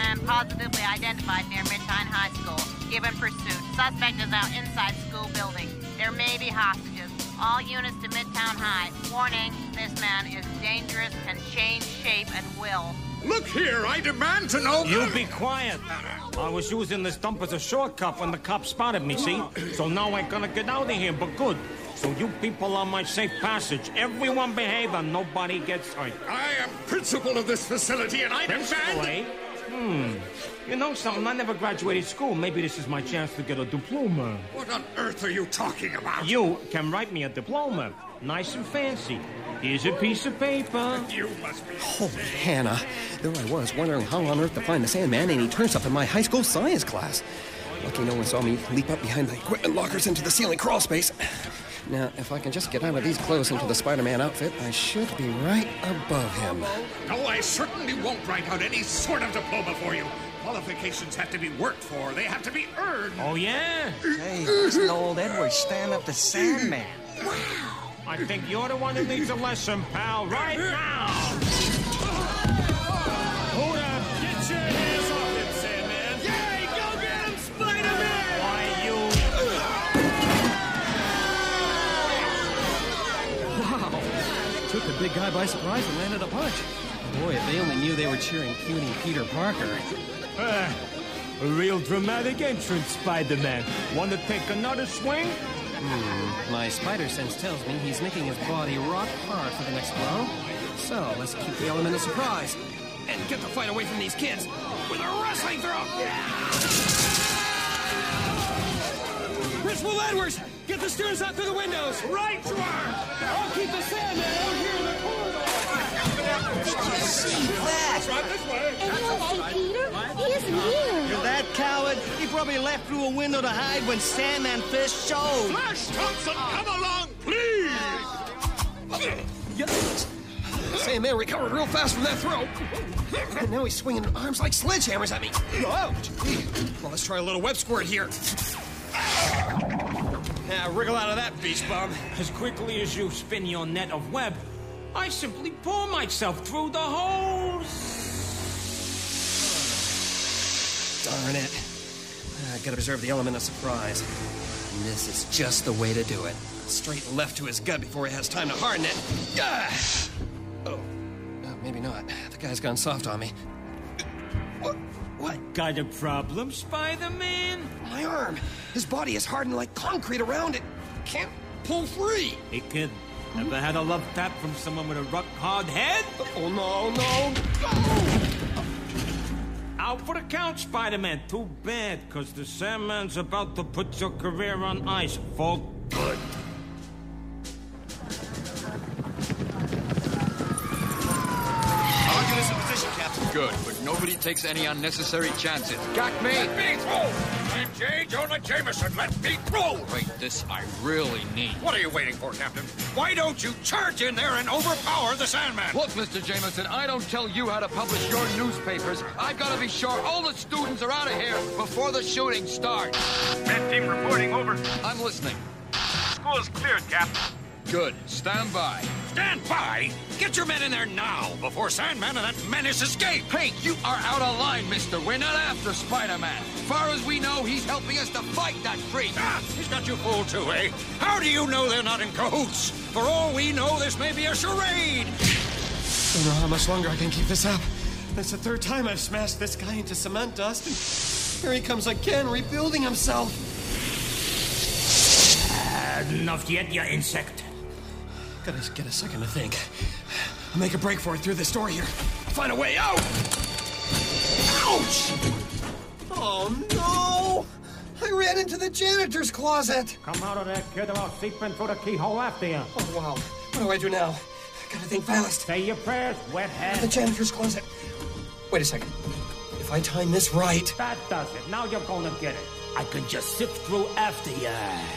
Sandman positively identified near Midtown High School. Given pursuit. Suspect is now inside school building. There may be hostages. All units to Midtown High. Warning, this man is dangerous, can change shape at will. Look here, I demand to know... You be quiet. I was using this dump as a shortcut when the cops spotted me, see? So now I'm gonna get out of here, but good. So you people on my safe passage, everyone behave and nobody gets hurt. I am principal of this facility and I demand... You know something? I never graduated school. Maybe this is my chance to get a diploma. What on earth are you talking about? You can write me a diploma. Nice and fancy. Here's a piece of paper. You must be... Holy Hannah. There I was, wondering how on earth to find the Sandman, and he turns up in my high school science class. Lucky no one saw me leap up behind the equipment lockers into the ceiling crawl space. Now, if I can just get out of these clothes into the Spider-Man outfit, I should be right above him. No, I certainly won't write out any sort of diploma for you. Qualifications have to be worked for. They have to be earned. Oh, yeah? Hey, listen to old Edward stand up to Sandman. Wow. I think you're the one who needs a lesson, pal, right now. Hold up. Get your hands off him, Sandman. Yay, go get him, Spider-Man! Why, you... Wow. Took the big guy by surprise and landed a punch. Boy, if they only knew they were cheering puny Peter Parker. A real dramatic entrance, Spider-Man. Want to take another swing? My spider sense tells me he's making his body rock hard for the next blow. So, let's keep the element of surprise. And get the fight away from these kids with a wrestling throw! Principal Edwards! Get the students out through the windows! Right you are! I'll keep the Sandman out here in the corridor! See that? Right this way. Hey, Peter, he isn't here. You're that coward? He probably left through a window to hide when Sandman first showed. Flash Thompson, come along, please! Yes. Sandman recovered real fast from that throw. And now he's swinging arms like sledgehammers at me. Ouch! Well, let's try a little web squirt here. Now, wriggle out of that, beast bum. As quickly as you spin your net of web, I simply pour myself through the holes. Darn it. I gotta preserve the element of surprise. And this is just the way to do it. Straight left to his gut before he has time to harden it. Oh, maybe not. The guy's gone soft on me. What? Got a problem, Spider-Man? My arm. His body is hardened like concrete around it. Can't pull free. Hey, kid. Ever had a love tap from someone with a rock-hard head? Oh, no. Out for the count, Spider-Man. Too bad, because the Sandman's about to put your career on ice for good. Target is in position, Captain. Good, but nobody takes any unnecessary chances. Got me? Let me through! I'm J. Jonah Jameson. Let me through! Wait, this I really need. What are you waiting for, Captain? Why don't you charge in there and overpower the Sandman? Look, Mr. Jameson, I don't tell you how to publish your newspapers. I've got to be sure all the students are out of here before the shooting starts. Red team reporting, over. I'm listening. School is cleared, Captain. Good. Stand by. Stand by! Get your men in there now, before Sandman and that menace escape! Hey, you are out of line, mister. We're not after Spider-Man. Far as we know, he's helping us to fight that freak. Ah, he's got you fooled too, eh? How do you know they're not in cahoots? For all we know, this may be a charade! I don't know how much longer I can keep this up. That's the third time I've smashed this guy into cement dust, and here he comes again, rebuilding himself. Enough yet, you insect. Gotta get a second to think. I'll make a break for it through this door here. Find a way out! Ouch! Oh, no! I ran into the janitor's closet! Come out of there, kid, or I'll seep in through the keyhole after you. Oh, wow. What do I do now? Gotta think fast. Say your prayers, The wethead. janitor's closet. Wait a second. If I time this right... That does it. Now you're gonna get it. I can just sift through after you.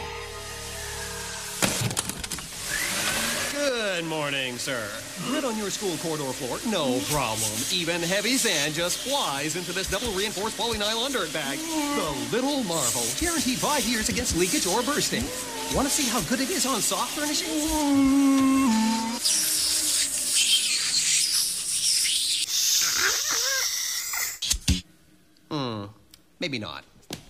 Good morning, sir. Grit on your school corridor floor? No problem. Even heavy sand just flies into this double-reinforced polynylon dirt bag. The Little Marvel. Guaranteed 5 years against leakage or bursting. Want to see how good it is on soft furnishing? maybe not.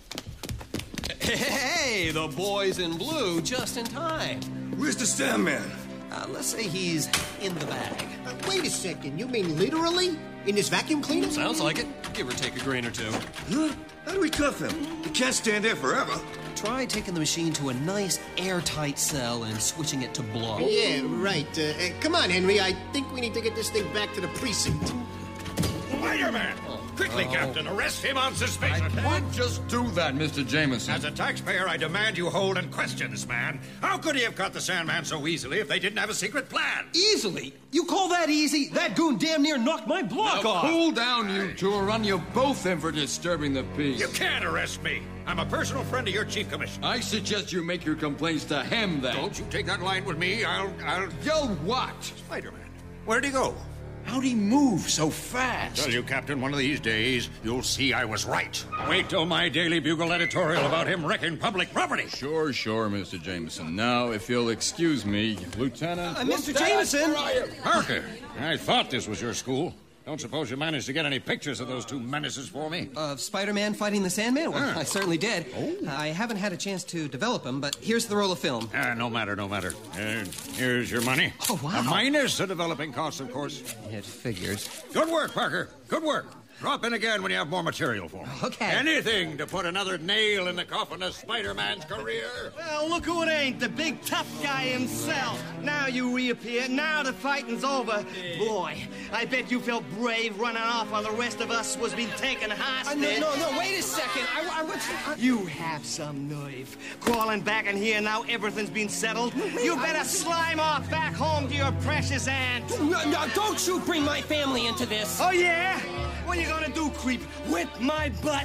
Hey, the boy's in blue just in time. Where's the Sandman? Let's say he's in the bag. Wait a second, you mean literally? In this vacuum cleaner? Sounds like it. Give or take a grain or two. Huh? How do we cuff him? He can't stand there forever. Try taking the machine to a nice airtight cell and switching it to blow. Yeah, right. Come on, Henry. I think we need to get this thing back to the precinct. Spider-Man! Quickly, Captain, arrest him on suspicion. I would just do that, Mr. Jameson. As a taxpayer, I demand you hold and question this man. How could he have caught the Sandman so easily if they didn't have a secret plan? Easily? You call that easy? That goon damn near knocked my block off. Cool down, you two, or run you both in for disturbing the peace. You can't arrest me. I'm a personal friend of your chief commissioner. I suggest you make your complaints to him, then. Don't you take that line with me. I'll... You'll what? Spider-Man. Where'd he go? How'd he move so fast? Tell you, Captain, one of these days, you'll see I was right. Wait till my Daily Bugle editorial about him wrecking public property. Sure, Mr. Jameson. Now, if you'll excuse me, Lieutenant... Mr. Jameson! Parker, I thought this was your school. Don't suppose you managed to get any pictures of those two menaces for me? Of Spider-Man fighting the Sandman? Well, Yeah. I certainly did. Oh. I haven't had a chance to develop them, but here's the roll of film. No matter. Here's your money. Oh, wow. Minus the developing costs, of course. It figures. Good work, Parker. Good work. Drop in again when you have more material for me. Okay. Anything to put another nail in the coffin of Spider-Man's career. Well, look who it ain't, the big tough guy himself. Now you reappear, now the fighting's over. Boy, I bet you felt brave running off while the rest of us was being taken hostage. No, wait a second. You have some nerve. Crawling back in here now everything's been settled. You better slime off back home to your precious aunt. No, don't you bring my family into this. Oh, yeah? What are you gonna do, creep? Whip my butt?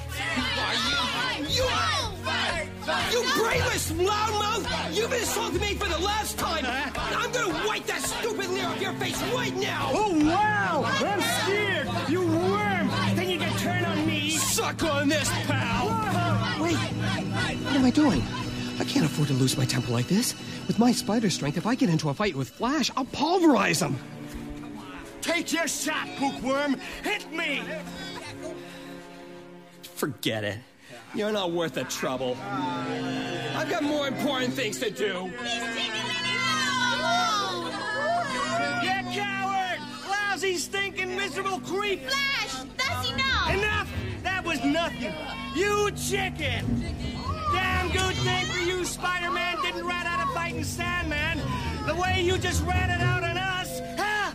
You brainless loudmouth! You've insulted me for the last time! I'm gonna wipe that stupid leer off your face right now! Oh, wow! I'm scared! You worm! Then you can turn on me! Suck on this, pal! Wait, what am I doing? I can't afford to lose my temper like this. With my spider strength, if I get into a fight with Flash, I'll pulverize him! Take your shot, bookworm! Hit me! Forget it. You're not worth the trouble. I've got more important things to do. You coward! Lousy, stinking, miserable creep! Flash, that's enough! Enough! That was nothing! You chicken! Damn good thing for you, Spider-Man didn't rat out a fighting Sandman the way you just ratted out on us! Huh?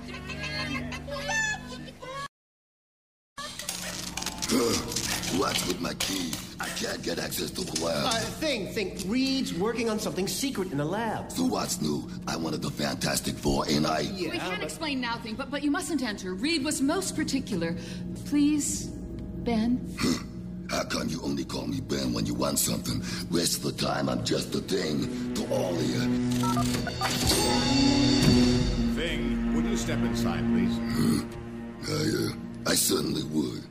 What's with my key? I can't get access to the lab. Think. Reed's working on something secret in the lab. So what's new? I wanted the Fantastic Four, ain't I? We can't explain now, but you mustn't enter. Reed was most particular. Please, Ben? How come you only call me Ben when you want something? Rest of the time, I'm just a thing to all of you. Thing, would you step inside, please? I certainly would.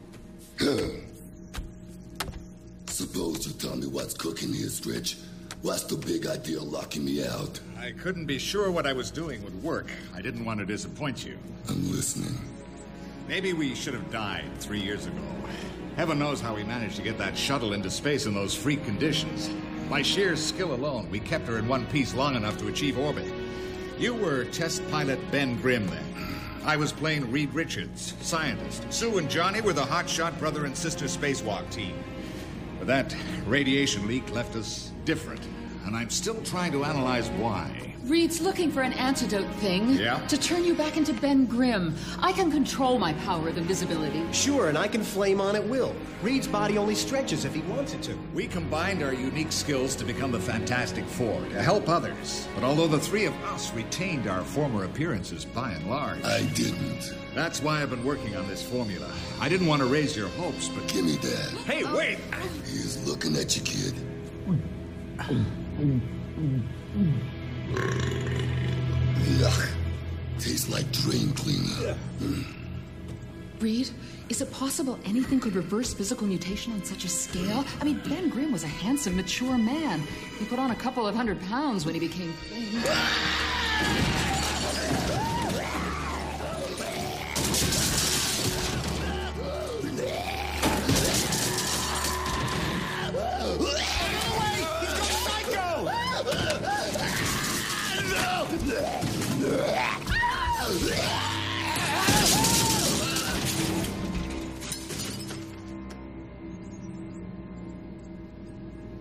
Suppose you tell me what's cooking here, Stretch. What's the big idea locking me out? I couldn't be sure what I was doing would work. I didn't want to disappoint you. I'm listening. Maybe we should have died 3 years ago. Heaven knows how we managed to get that shuttle into space in those freak conditions. By sheer skill alone, we kept her in one piece long enough to achieve orbit. You were test pilot Ben Grimm then. I was playing Reed Richards, scientist. Sue and Johnny were the hotshot brother and sister spacewalk team. But that radiation leak left us different, and I'm still trying to analyze why. Reed's looking for an antidote, Thing. Yeah? To turn you back into Ben Grimm. I can control my power of invisibility. Sure, and I can flame on at will. Reed's body only stretches if he wants it to. We combined our unique skills to become the Fantastic Four, to help others. But although the three of us retained our former appearances by and large... I didn't. That's why I've been working on this formula. I didn't want to raise your hopes, but... Give me that. Hey, wait! He's looking at you, kid. Yuck. Tastes like drain cleaner. Reed, is it possible anything could reverse physical mutation on such a scale? I mean, Ben Grimm was a handsome, mature man. He put on a couple of 100 pounds when he became Thing.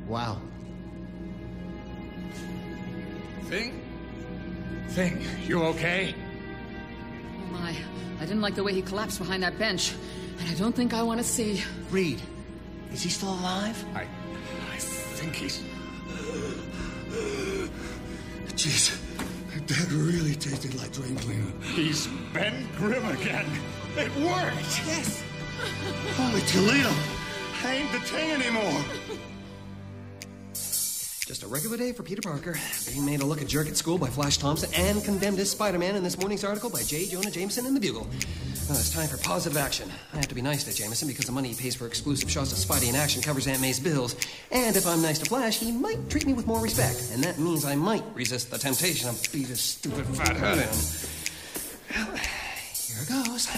Wow. Thing, you okay? Oh my, I didn't like the way he collapsed behind that bench. And I don't think I want to see. Reed, is he still alive? I think he's... Jeez, that really tasted like drain cleaner. He's Ben Grimm again. It worked! Yes! Holy Toledo! I ain't the thing anymore! Just a regular day for Peter Parker, being made to look a jerk at school by Flash Thompson and condemned as Spider-Man in this morning's article by J. Jonah Jameson in the Bugle. Well, it's time for positive action. I have to be nice to Jameson because the money he pays for exclusive shots of Spidey in action covers Aunt May's bills. And if I'm nice to Flash, he might treat me with more respect. And that means I might resist the temptation of beat his stupid fat head in. Well, here goes.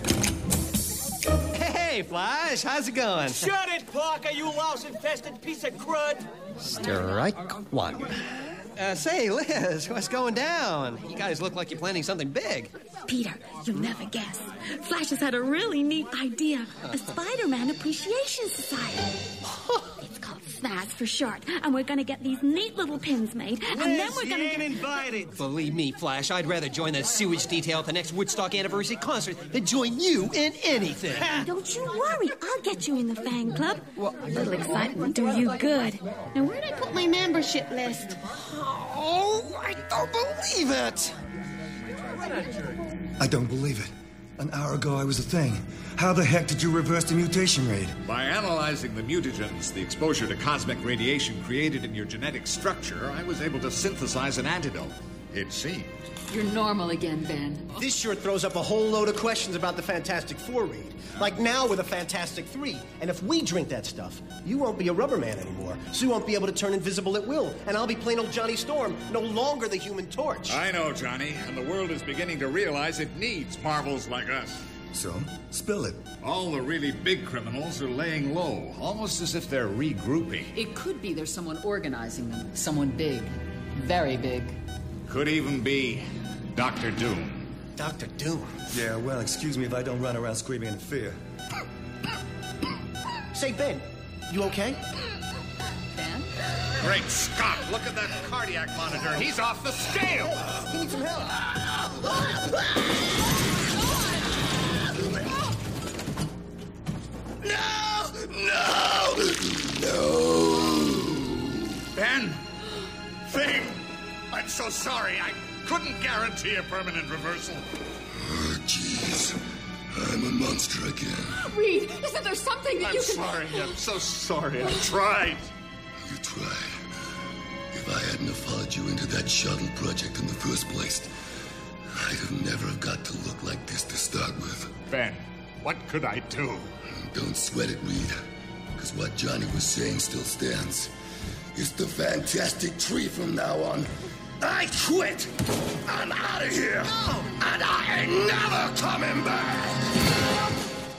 Hey, Flash, how's it going? Shut it, Parker, you louse-infested piece of crud! Strike one. Say, Liz, what's going down? You guys look like you're planning something big. Peter, you'll never guess. Flash has had a really neat idea. A Spider-Man Appreciation Society. It's called SNAS for short. And we're gonna get these neat little pins made. And then we're gonna get invited. Believe me, Flash, I'd rather join the sewage detail at the next Woodstock anniversary concert than join you in anything. Don't you worry. I'll get you in the fan club. Well, a little excitement will do you good. Now, where'd I put my membership list? Oh, I don't believe it! I don't believe it. An hour ago, I was a thing. How the heck did you reverse the mutation rate? By analyzing the mutagens the exposure to cosmic radiation created in your genetic structure, I was able to synthesize an antidote. It seemed. You're normal again, Ben. This sure throws up a whole load of questions about the Fantastic Four, Reed. Like now we're the Fantastic Three. And if we drink that stuff, you won't be a rubber man anymore. So you won't be able to turn invisible at will. And I'll be plain old Johnny Storm, no longer the Human Torch. I know, Johnny. And the world is beginning to realize it needs marvels like us. So, spill it. All the really big criminals are laying low, almost as if they're regrouping. It could be there's someone organizing them. Someone big. Very big. Could even be Dr. Doom. Dr. Doom? Yeah, well, excuse me if I don't run around screaming in fear. Say, Ben, you okay? Ben? Great Scott, look at that cardiac monitor. He's off the scale. He needs some help. No! Ben! Thing! I'm so sorry. I couldn't guarantee a permanent reversal. Oh, jeez. I'm a monster again. Reed, isn't there something that you can... I'm sorry. I'm so sorry. I tried. You tried. If I hadn't have followed you into that shuttle project in the first place, I'd have never have got to look like this to start with. Ben, what could I do? Don't sweat it, Reed. Because what Johnny was saying still stands. It's the Fantastic Tree from now on. I quit! I'm out of here! No. And I ain't never coming back!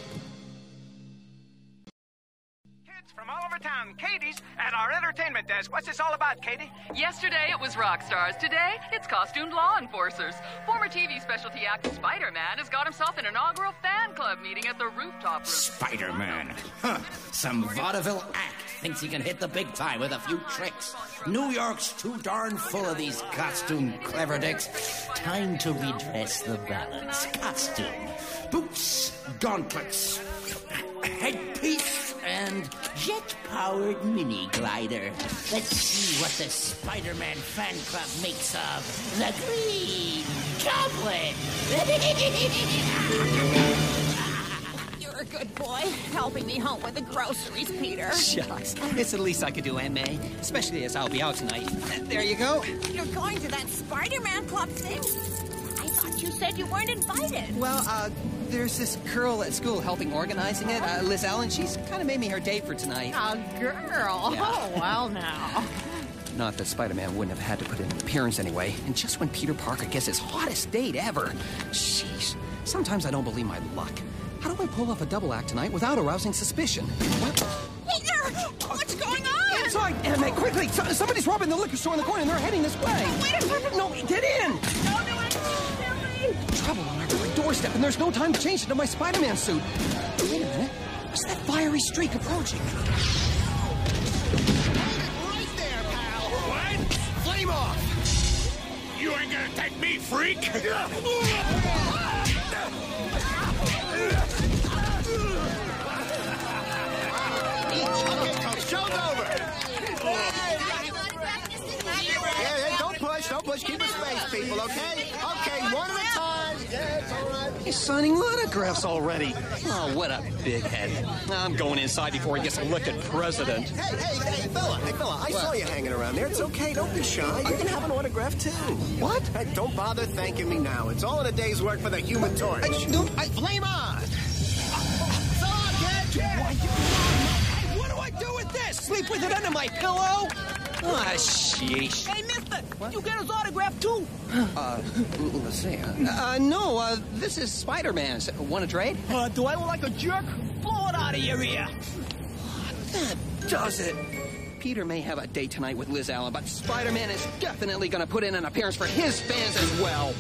Kids from all over town, Katie's at our entertainment desk. What's this all about, Katie? Yesterday it was rock stars. Today it's costumed law enforcers. Former TV specialty actor Spider-Man has got himself an inaugural fan club meeting at the rooftop room. Spider-Man. Huh. Some vaudeville act thinks he can hit the big time with a few tricks. New York's too darn full of these costume clever dicks. Time to redress the balance. Costume. Boots, gauntlets, headpiece, and jet-powered mini glider. Let's see what the Spider-Man fan club makes of the Green Goblin. You're a good boy, helping me home with the groceries, Peter. Shucks. It's the least I could do, Aunt May. Especially as I'll be out tonight. There you go. You're going to that Spider-Man club thing? I thought you said you weren't invited. Well, there's this girl at school helping organizing it, Liz Allen. She's kind of made me her date for tonight. A girl? Yeah. Oh, well, now. Not that Spider-Man wouldn't have had to put in an appearance anyway. And just when Peter Parker gets his hottest date ever. Jeez. Sometimes I don't believe my luck. How do I pull off a double act tonight without arousing suspicion? Peter! What's going on? Inside! Aunt May, quickly! Somebody's robbing the liquor store in the corner and they're heading this way! Wait a minute! No, get in! Don't do it! Trouble on our very doorstep, and there's no time to change into my Spider-Man suit. Wait a minute. What's that fiery streak approaching? him off! You ain't gonna take me, freak! Show's over! Hey, don't push. Keep a space, people, okay? Okay, one at a time. Yeah, it's all right. He's signing autographs already. Oh, what a big head. I'm going inside before he gets elected president. Hey, fella, I saw you hanging around there. It's okay, don't be shy. You can have an autograph, too. What? Hey, don't bother thanking me now. It's all in a day's work for the Human Torch. Flame on! So long, kid! Hey, what do I do with this? Sleep with it under my pillow? Ah, sheesh. Hey, mister, you get his autograph, too? Let's see. No, this is Spider-Man. Want to trade? Do I look like a jerk? Blow it out of your ear. That does it. Peter may have a date tonight with Liz Allen, but Spider-Man is definitely going to put in an appearance for his fans as well.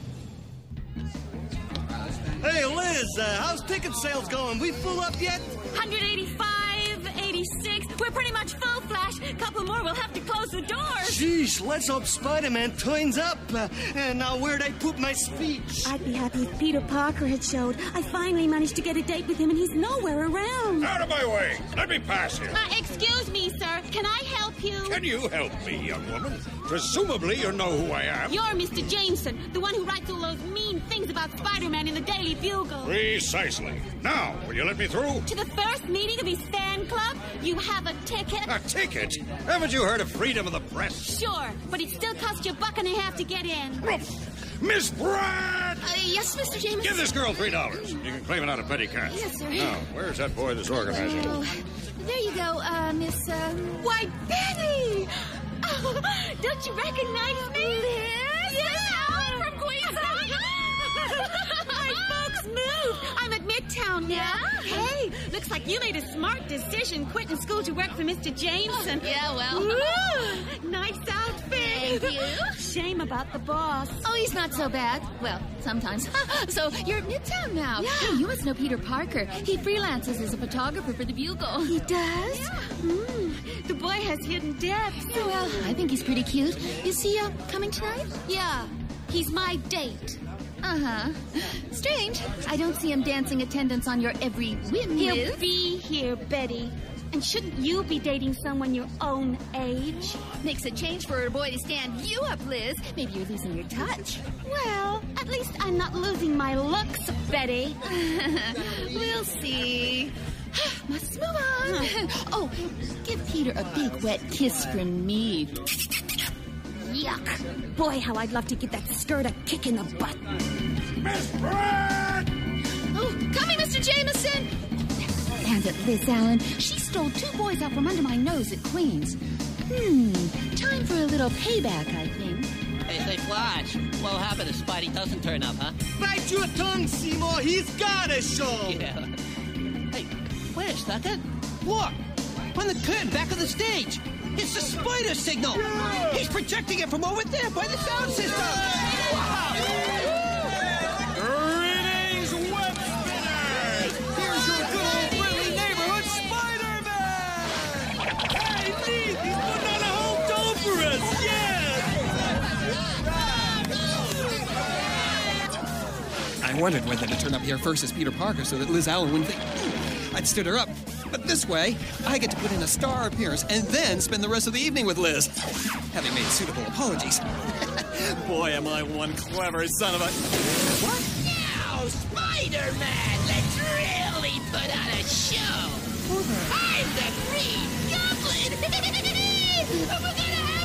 Hey, Liz, how's ticket sales going? We full up yet? 185, 86. We're pretty much full, Flash. Couple more, we'll have to close the doors. Sheesh, let's hope Spider-Man turns up. And now where'd I put my speech? I'd be happy if Peter Parker had showed. I finally managed to get a date with him, and he's nowhere around. Out of my way! Let me pass you. Excuse me, sir. Can I help you? Can you help me, young woman? Presumably you know who I am. You're Mr. Jameson, the one who writes all those mean things about Spider-Man in the Daily Bugle. Precisely. Now, will you let me through? To the first meeting of his fan club, you have a ticket. A ticket? Haven't you heard of freedom of the press? Sure, but it still costs you $1.50 to get in. Miss Brad! Yes, Mr. Jameson? Give this girl $3. You can claim it out of petty cash. Yes, sir. Now, where's that boy that's organizing? Oh, there you go, Miss, Why, Betty! Oh, don't you recognize me? Liz? Yes, from Queensland. My folks moved. I'm at Midtown now. Yeah? Hey, looks like you made a smart decision quitting school to work for Mr. Jameson. Yeah, well. Ooh, nice outfit. Thank you. Shame about the boss. Oh, he's not so bad. Well, sometimes. So, you're at Midtown now. Yeah. Hey, you must know Peter Parker. He freelances as a photographer for the Bugle. He does? Yeah. The boy has hidden depths. Well, I think he's pretty cute. Is he, coming tonight? Yeah, he's my date. Uh-huh. Strange. I don't see him dancing attendance on your every whim, He'll Liz. be here, Betty. And shouldn't you be dating someone your own age? Makes a change for a boy to stand you up, Liz. Maybe you're losing your touch. Well, at least I'm not losing my looks, Betty. We'll see. Must move on. Oh, give Peter a big wet kiss from me. Yuck. Boy, how I'd love to give that skirt a kick in the butt. Miss Brad! Oh, coming, Mr. Jameson. And at Liz Allen, she stole 2 boys out from under my nose at Queen's. Time for a little payback, I think. Hey, say, Flash, what'll happen if Spidey doesn't turn up, huh? Bite your tongue, Seymour. He's got a show. Yeah. Hey, wait a second. Look, on the curtain back of the stage. It's the spider signal. Yeah. He's projecting it from over there by the sound system. Wow. Greetings, web spinners. Here's your good old friendly neighborhood Spider-Man. Hey, neat. He's putting on a home dome for us. I wondered whether to turn up here first as Peter Parker so that Liz Allen wouldn't think I'd stood her up. But this way, I get to put in a star appearance and then spend the rest of the evening with Liz, having made suitable apologies. Boy, am I one clever son of a... What? Now, Spider-Man, let's really put on a show. I'm the Green Goblin. We're gonna have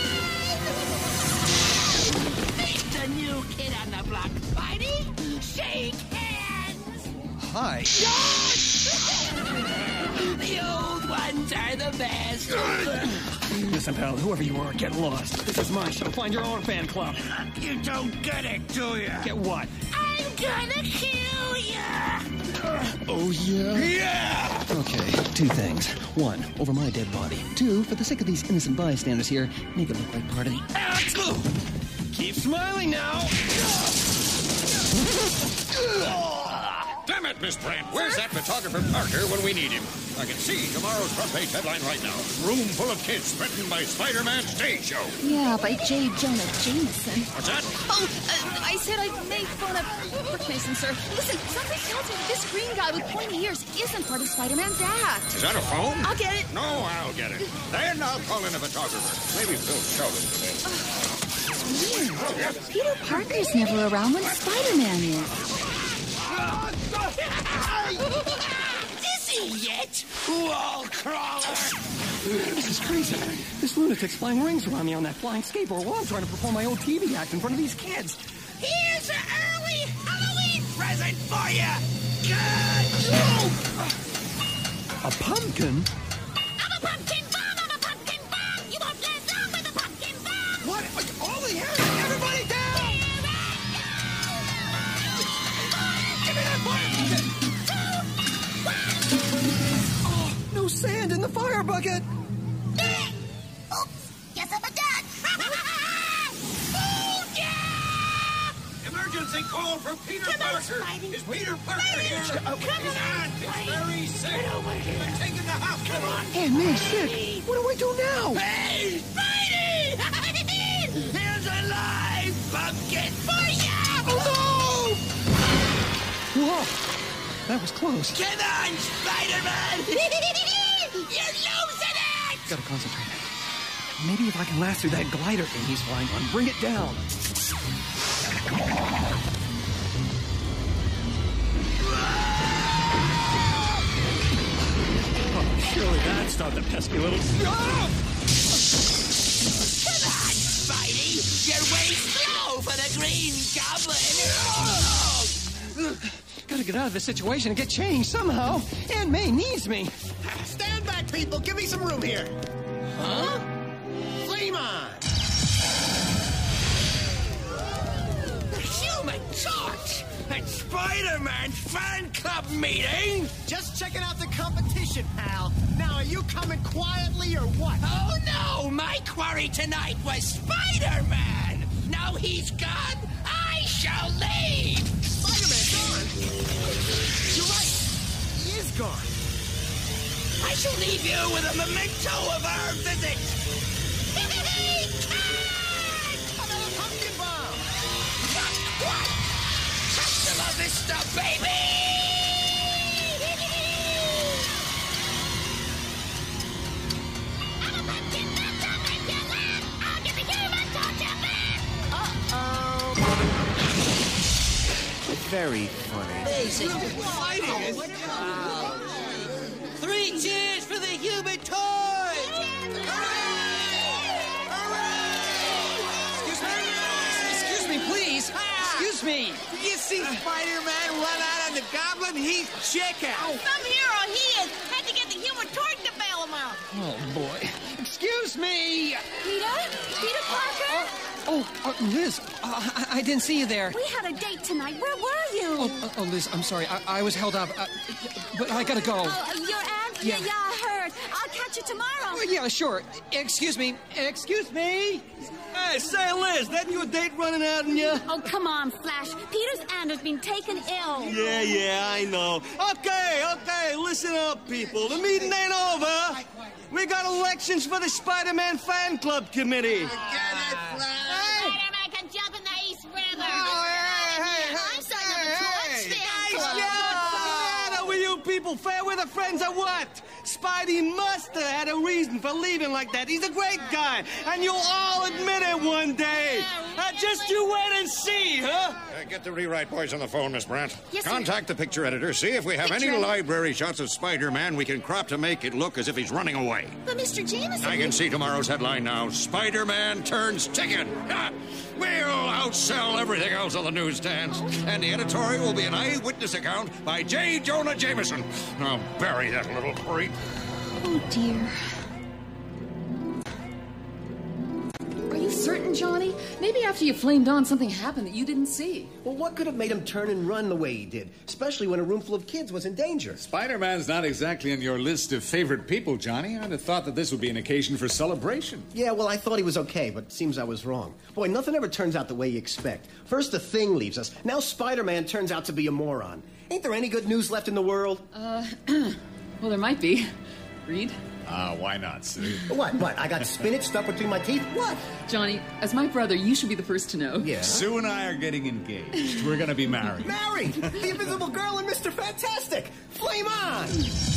fun. Meet the new kid on the block, Spidey. Shake hands. Hi. The old ones are the best. Listen, pal, whoever you are, get lost. This is my show. Find your own fan club. You don't get it, do you? Get what? I'm gonna kill ya. Oh, yeah? Yeah! Okay, 2 things. 1, over my dead body. 2, for the sake of these innocent bystanders here, make it look like part of the act. Keep smiling now. Damn it! that, Miss Brandt? Where's that photographer Parker when we need him? I can see tomorrow's front page headline right now. Room full of kids threatened by Spider-Man stage show. Yeah, by J. Jonah Jameson. What's that? Oh, I said I'd make fun of Brooke Mason, sir. Listen, something tells me that this green guy with pointy ears isn't part of Spider-Man's act. Is that a phone? I'll get it. No, I'll get it. Then I'll call in a photographer. Maybe Phil Sheldon today. Weird. Peter Parker's never around when Spider-Man is. Is he yet? Wall crawler! This is crazy. This lunatic's flying rings around me on that flying skateboard while I'm trying to perform my old TV act in front of these kids. Here's an early Halloween present for you! Good! A pumpkin? I'm a pumpkin bomb! I'm a pumpkin bomb! You won't last long with a pumpkin bomb! What? Holy hell! Everybody down! Give me that pumpkin! Oh, no sand in the fire bucket! Oops! Guess I'm a duck! Oh, yeah! Emergency call from Peter Parker. Is Peter Parker here? Come on. He's very sick. They're taking the hospital. Come on. Aunt May's sick. What do I do now? Hey, Spidey! Here's a live pumpkin for you! Oh, no! Whoa! That was close. Come on, Spider-Man! You're losing it! Gotta concentrate. Maybe if I can last through that glider thing he's flying on, bring it down. Oh, surely that's not the pesky little... Come on, Spidey! You're way slow for the Green Goblin! Gotta get out of this situation and get changed somehow. Aunt May needs me. Stand back, people. Give me some room here. Huh? Flame on! The Human Torch! At Spider-Man's fan club meeting? Just checking out the competition, pal. Now, are you coming quietly or what? Oh, no! My quarry tonight was Spider-Man! Now he's gone, I shall leave! Spider-Man gone? You're right. He is gone. I shall leave you with a memento of our visit! Another pumpkin bomb! What? Hasta la vista, baby! I'm a pumpkin bomb, don't make you laugh! I'll get the Human Torch back! Uh-oh. Very funny. Amazing. Fighting. 3 cheers for the Human Torch! Excuse me, please. Excuse me. You see Spider-Man run out on the Goblin? He's chicken. Some hero he is. Had to get the Human Torch to bail him out. Oh, boy. Excuse me. Peter? Peter Parker? Liz, I didn't see you there. We had a date tonight. Where were you? Oh, Liz, I'm sorry. I was held up. But I gotta go. Your aunt? Yeah. Yeah, I heard. I'll catch you tomorrow. Yeah, sure. Excuse me. Excuse me. Hey, say, Liz, that your date running out on you? Oh, come on, Flash. Peter's aunt has been taken ill. Yeah, I know. Okay, listen up, people. The meeting ain't over. We got elections for the Spider-Man fan club committee. Spider-Man can jump in the East River. I'm signed up for Torch fan club. What's the matter with you people? Fair weather friends or what? Spidey must have had a reason for leaving like that. He's a great guy, and you'll all admit it one day. Just you wait and see, huh? Get the rewrite boys on the phone, Miss Brandt. Yes, sir. Contact the picture editor. See if we have any library shots of Spider-Man we can crop to make it look as if he's running away. But Mr. Jameson... I can see tomorrow's headline now. Spider-Man turns chicken. Ha! We'll outsell everything else on the newsstands. And the editorial will be an eyewitness account by J. Jonah Jameson. I'll bury that little creep. Oh, dear. Are you certain, Johnny? Maybe after you flamed on, something happened that you didn't see. Well, what could have made him turn and run the way he did? Especially when a room full of kids was in danger. Spider-Man's not exactly on your list of favorite people, Johnny. I'd have thought that this would be an occasion for celebration. Yeah, well, I thought he was okay, but it seems I was wrong. Boy, nothing ever turns out the way you expect. First the Thing leaves us. Now Spider-Man turns out to be a moron. Ain't there any good news left in the world? Well, there might be. Reed? Why not, Sue? What? I got spinach stuck between my teeth? What? Johnny, as my brother, you should be the first to know. Yeah. Sue and I are getting engaged. We're gonna be married. Married? The Invisible Girl and Mr. Fantastic! Flame on!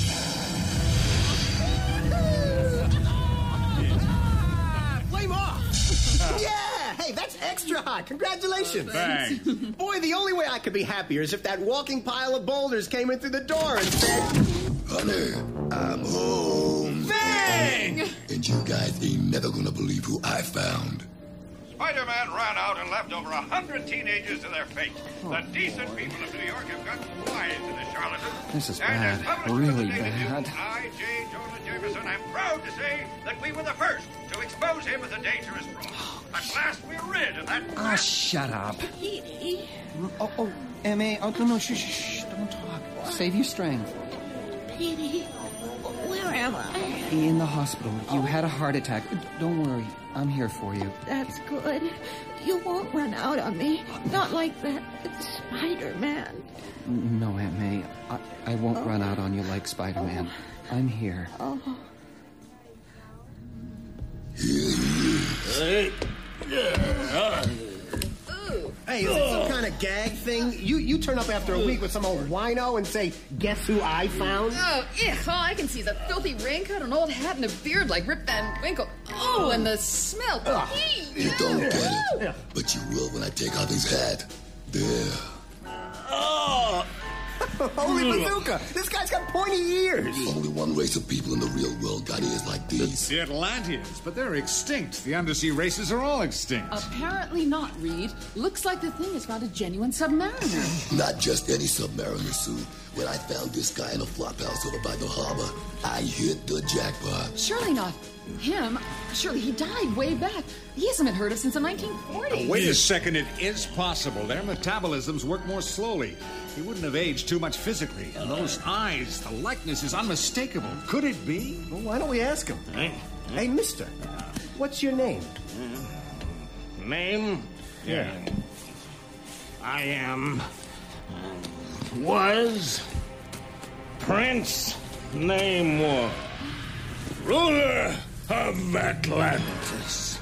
Flame off! Yeah! Hey, that's extra hot. Congratulations. Thanks. Boy, the only way I could be happier is if that walking pile of boulders came in through the door and said... Honey, I'm home. Bang! And you guys ain't never gonna believe who I found. Spider-Man ran out and left over 100 teenagers to their fate. The decent people of New York have gotten wise to the charlatans. This is And as bad. publisher of Really the Daily bad. News, I, J. Jonah Jameson, am proud to say that we were the first to expose him as a dangerous fraud. At last we're rid of that... Ah, shut up. Petey. Oh, M.A. Oh, no, shh, don't talk. Save your strength. Petey. Where am I? In the hospital. You had a heart attack. Don't worry. I'm here for you. That's good. You won't run out on me. Not like that Spider-Man. No, Aunt May. I won't run out on you like Spider-Man. I'm here. Oh. Hey, is it some kind of gag thing? You turn up after a week with some old wino and say, guess who I found? Oh, all I can see is a filthy raincoat, an old hat, and a beard like Rip Van Winkle. Oh, and the smell. You don't get it, but you will when I take off his hat. There. Oh! Holy bazooka! This guy's got pointy ears! Only one race of people in the real world got ears like these. The Atlanteans, but they're extinct. The undersea races are all extinct. Apparently not, Reed. Looks like the Thing has found a genuine submariner. Not just any submariner, Sue. When I found this guy in a flophouse over by the harbor, I hit the jackpot. Surely not him. Surely he died way back. He hasn't been heard of since the 1940s. Wait a second, it is possible. Their metabolisms work more slowly. He wouldn't have aged too much physically. And those eyes, the likeness is unmistakable. Could it be? Well, why don't we ask him? Hey, mister, what's your name? Name? Yeah. I am... was... Prince Namor, ruler of Atlantis.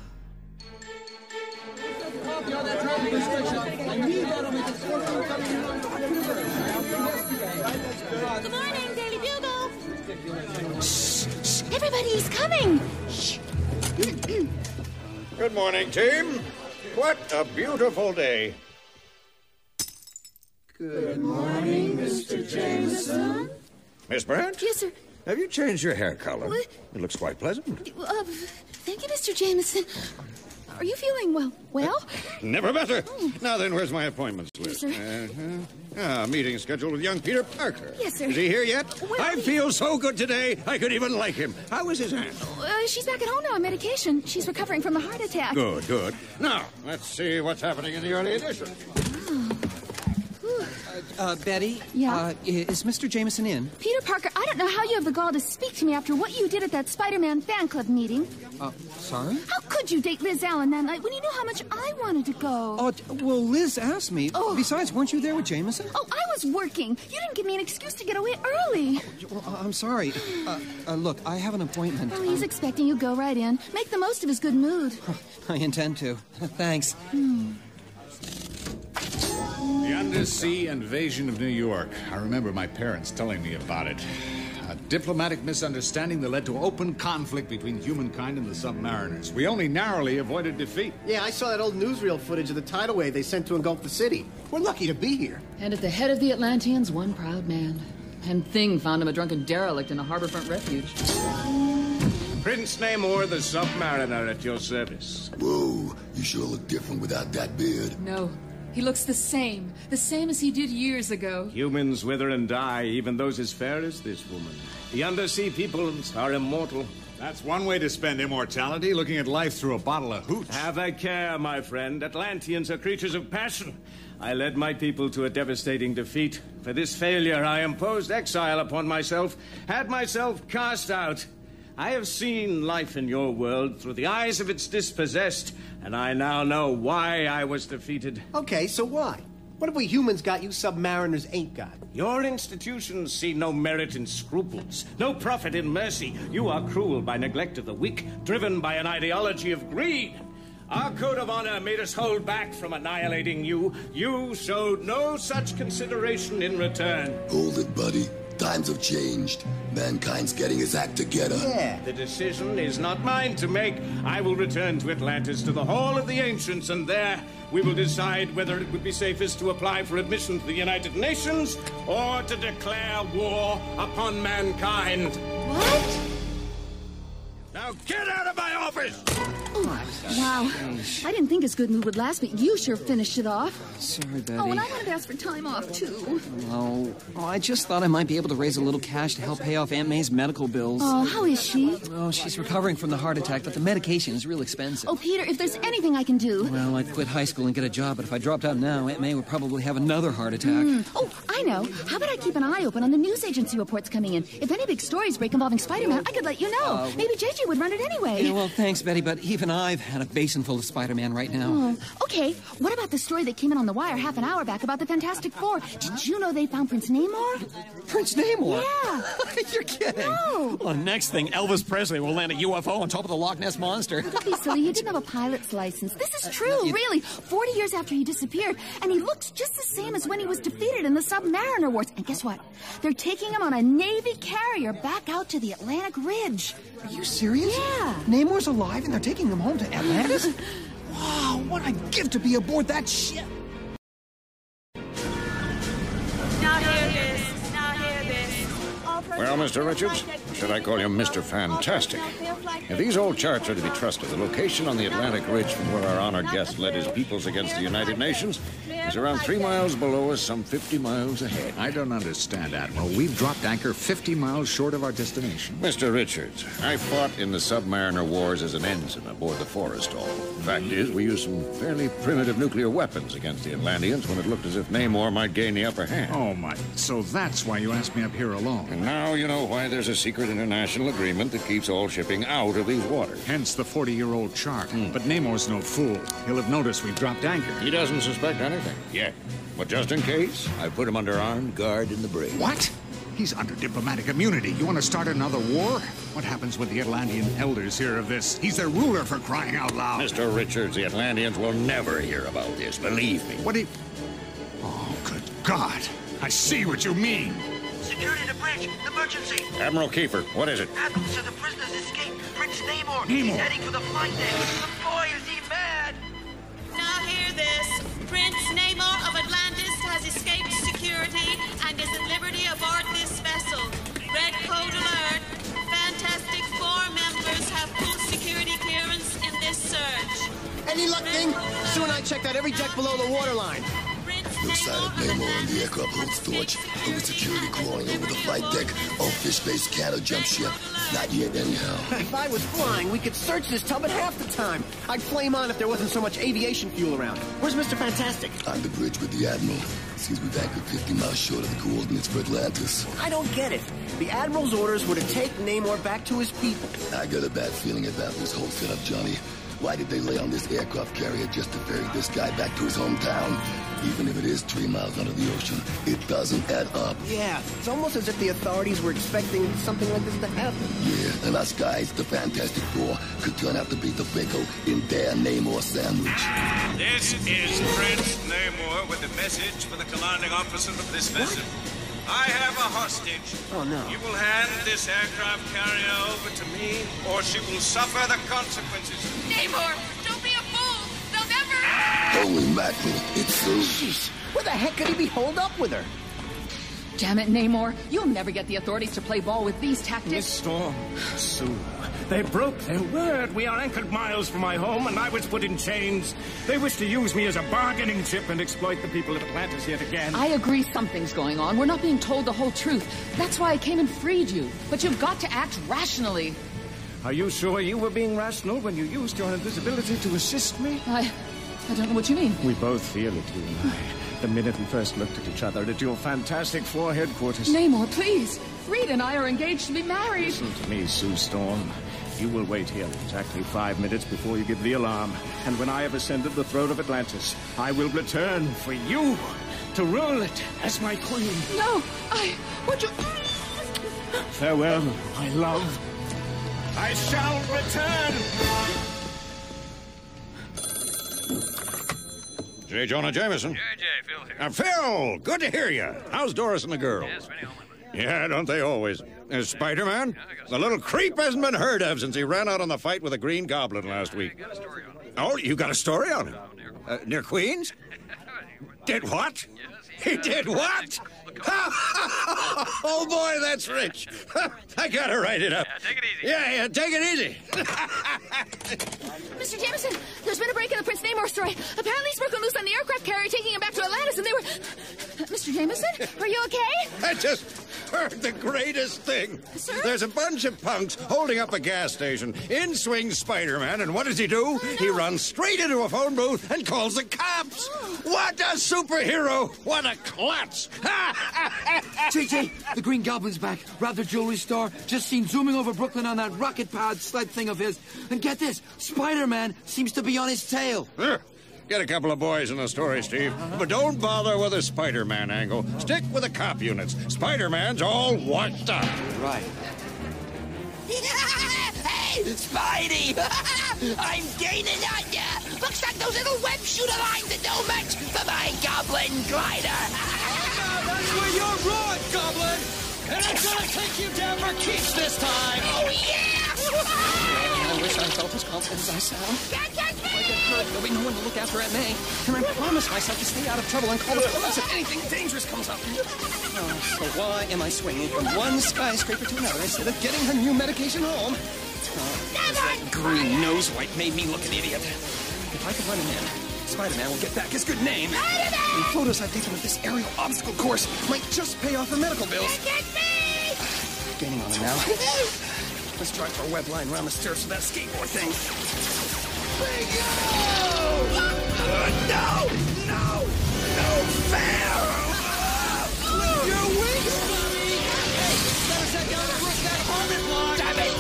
Good morning, Daily Bugle. Shh, shh, everybody's coming. Shh. Good morning, team. What a beautiful day. Good morning, Mr. Jameson. Miss Brent? Yes, sir. Have you changed your hair color? What? It looks quite pleasant. Thank you, Mr. Jameson. Are you feeling well? Never better. Now then, where's my appointments list? Yes, sir. Meeting scheduled with young Peter Parker. Yes, sir. Is he here yet? Well, I feel so good today, I could even like him. How is his aunt? She's back at home now on medication. She's recovering from a heart attack. Good, good. Now, let's see what's happening in the early edition. Betty? Yeah? Is Mr. Jameson in? Peter Parker, I don't know how you have the gall to speak to me after what you did at that Spider-Man fan club meeting. Sorry? How could you date Liz Allen that night when you knew how much I wanted to go? Oh, well, Liz asked me. Oh. Besides, weren't you there with Jameson? Oh, I was working. You didn't give me an excuse to get away early. Well, I'm sorry. Look, I have an appointment. Oh, he's expecting you. Go right in. Make the most of his good mood. I intend to. Thanks. The undersea invasion of New York. I remember my parents telling me about it. A diplomatic misunderstanding that led to open conflict between humankind and the submariners. We only narrowly avoided defeat. Yeah, I saw that old newsreel footage of the tidal wave they sent to engulf the city. We're lucky to be here. And at the head of the Atlanteans, one proud man. And Thing found him a drunken derelict in a harborfront refuge. Prince Namor, the submariner, at your service. Whoa, you sure look different without that beard. No, he looks the same as he did years ago. Humans wither and die, even those as fair as this woman. The undersea peoples are immortal, That's one way to spend immortality, looking at life through a bottle of hooch. Have a care, my friend. Atlanteans are creatures of passion. I led my people to a devastating defeat. For this failure, I imposed exile upon myself, had myself cast out. I have seen life in your world through the eyes of its dispossessed, and I now know why I was defeated. Okay, so why? What have we humans got you submariners ain't got? Your institutions see no merit in scruples, no profit in mercy. You are cruel by neglect of the weak, driven by an ideology of greed. Our code of honor made us hold back from annihilating you. You showed no such consideration in return. Hold it, buddy. Times have changed. Mankind's getting his act together. Yeah. The decision is not mine to make. I will return to Atlantis, to the Hall of the Ancients, and there we will decide whether it would be safest to apply for admission to the United Nations or to declare war upon mankind. What? Now get out of my office! Wow. I didn't think his good mood would last, but you sure finished it off. Sorry, Betty. Oh, and I wanted to ask for time off, too. Oh, I just thought I might be able to raise a little cash to help pay off Aunt May's medical bills. Oh, how is she? Oh, she's recovering from the heart attack, but the medication is real expensive. Oh, Peter, if there's anything I can do... Well, I'd quit high school and get a job, but if I dropped out now, Aunt May would probably have another heart attack. Oh, I know. How about I keep an eye open on the news agency reports coming in? If any big stories break involving Spider-Man, I could let you know. Maybe JJ would run it anyway. Yeah, well, thanks, Betty, but even I've had a basin full of Spider-Man right now. Oh, okay. What about the story that came in on the wire half an hour back about the Fantastic Four? Did you know they found Prince Namor? Prince Namor? Yeah. You're kidding. No. Well, next thing, Elvis Presley will land a UFO on top of the Loch Ness Monster. Don't be silly. He didn't have a pilot's license. This is true, really. 40 years after he disappeared, and he looks just the same as when he was defeated in the Submariner Wars. And guess what? They're taking him on a Navy carrier back out to the Atlantic Ridge. Are you serious? Yeah. Namor's alive and they're taking him home to Atlantis? Wow, what I'd give to be aboard that ship. Now hear this. Now hear this. Well, Mr. Richards, should I call you Mr. Fantastic? If these old charts are to be trusted, the location on the Atlantic Ridge from where our honored guest led his peoples against the United Nations is around 3 miles below us, some 50 miles ahead. I don't understand, Admiral. We've dropped anchor 50 miles short of our destination. Mr. Richards, I fought in the Submariner Wars as an ensign aboard the Forrestal. Fact is, we used some fairly primitive nuclear weapons against the Atlanteans when it looked as if Namor might gain the upper hand. Oh, my. So that's why you asked me up here alone. And now you know why there's a secret international agreement that keeps all shipping out of these waters. Hence the 40-year-old chart. But Namor's no fool. He'll have noticed we've dropped anchor. He doesn't suspect anything yet. But just in case, I put him under armed guard in the brig. What? He's under diplomatic immunity. You want to start another war? What happens when the Atlantean elders hear of this? He's their ruler, for crying out loud. Mr. Richards, the Atlanteans will never hear about this, believe me. What do you... Oh, good God. I see what you mean. Security to bridge. Emergency. Admiral Kiefer, what is it? Admiral, sir, the prisoners escaped. Prince Namor. Namor. He's heading for the flight deck. Boy, is he mad. Now hear this. Prince Namor of Atlantis has escaped security and is at liberty aboard this vessel. Red code alert. Fantastic Four members have full security clearance in this surge. Any luck, Thing? Sue and I checked out every deck below the waterline. No sign of Namor on the aircraft holds torch. Over security crawling over the flight deck. Oh, fish face can't jump ship. Not yet, anyhow. If I was flying, we could search this tub in half the time. I'd flame on if there wasn't so much aviation fuel around. Where's Mr. Fantastic? On the bridge with the Admiral. Seems we've anchored 50 miles short of the coordinates for Atlantis. I don't get it. The Admiral's orders were to take Namor back to his people. I got a bad feeling about this whole setup, Johnny. Why did they lay on this aircraft carrier just to ferry this guy back to his hometown? Even if it is 3 miles under the ocean, it doesn't add up. Yeah, it's almost as if the authorities were expecting something like this to happen. Yeah, and us guys, the Fantastic Four, could turn out to be the pickle in their Namor sandwich. This is Prince Namor with a message for the commanding officer of this vessel. I have a hostage. Oh, no. You will hand this aircraft carrier over to me, or she will suffer the consequences. Namor, don't be a fool. They'll never... Holy mackerel, it's so... Jeez, where the heck could he be holed up with her? Damn it, Namor. You'll never get the authorities to play ball with these tactics. Miss Storm, Sue, they broke their word. We are anchored miles from my home, and I was put in chains. They wish to use me as a bargaining chip and exploit the people of Atlantis yet again. I agree something's going on. We're not being told the whole truth. That's why I came and freed you. But you've got to act rationally. Are you sure you were being rational when you used your invisibility to assist me? I don't know what you mean. We both feel it, you and I. The minute we first looked at each other at your Fantastic Four headquarters. Namor, please. Reed and I are engaged to be married. Listen to me, Sue Storm. You will wait here exactly 5 minutes before you give the alarm. And when I have ascended the throne of Atlantis, I will return for you to rule it as my queen. No, would you... Farewell, my love. I shall return. J. Jonah Jameson. Phil here. Phil, good to hear you. How's Doris and the girl? Yes, very well. Yeah, don't they always? Is Spider-Man? The little creep hasn't been heard of since he ran out on the fight with the Green Goblin last week. Oh, you got a story on him? Near Queens? Did what? He did what? Oh, boy, that's rich. I gotta write it up. Yeah, take it easy. Yeah, take it easy. Mr. Jameson, there's been a break in the Prince Namor story. Apparently he's broken loose on the aircraft carrier taking him back to Atlantis, and they were... Mr. Jameson, are you okay? I just heard the greatest thing. Sir? There's a bunch of punks holding up a gas station. In swings Spider-Man, and what does he do? Oh, no. He runs straight into a phone booth and calls the cops. What a superhero! What a klutz! JJ, the Green Goblin's back. Robbed the jewelry store. Just seen zooming over Brooklyn on that rocket pod sled thing of his. And get this, Spider-Man seems to be on his tail. Get a couple of boys in the story, Steve. But don't bother with a Spider-Man angle. Stick with the cop units. Spider-Man's all washed up. Right. Hey, Spidey! I'm gaining on ya! Looks like those little web shooter lines are no match for my Goblin glider! That's where you're wrong, Goblin! And I'm gonna take you down for keeps this time! Oh, yeah! I wish I felt as confident as I sound. Can't catch me! If I get hurt, there'll be no one to look after Aunt May. And I promise myself to stay out of trouble and call the police if anything dangerous comes up. Oh, so why am I swinging from one skyscraper to another instead of getting her new medication home? That green nose wipe made me look an idiot. If I could run him in, Spider-Man will get back his good name. The photos I've taken of this aerial obstacle course might just pay off her medical bills. Gaining on him now. Let's try for a web line around the stairs for that skateboard thing. Bingo! No! No! No fair! Your wings, buddy! Hey, better set down the roof of that apartment block! Damn it!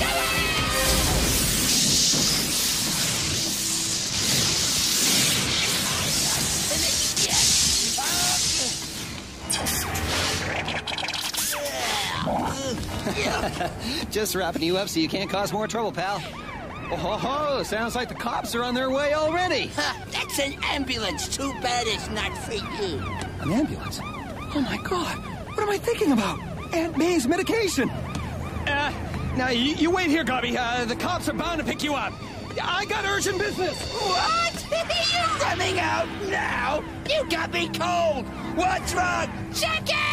Just wrapping you up so you can't cause more trouble, pal. Oh, sounds like the cops are on their way already. That's an ambulance. Too bad it's not for you. An ambulance? Oh, my God. What am I thinking about? Aunt May's medication. Now, you wait here, Gobby. The cops are bound to pick you up. I got urgent business. What? You're running out now? You got me cold. What's wrong? Check it!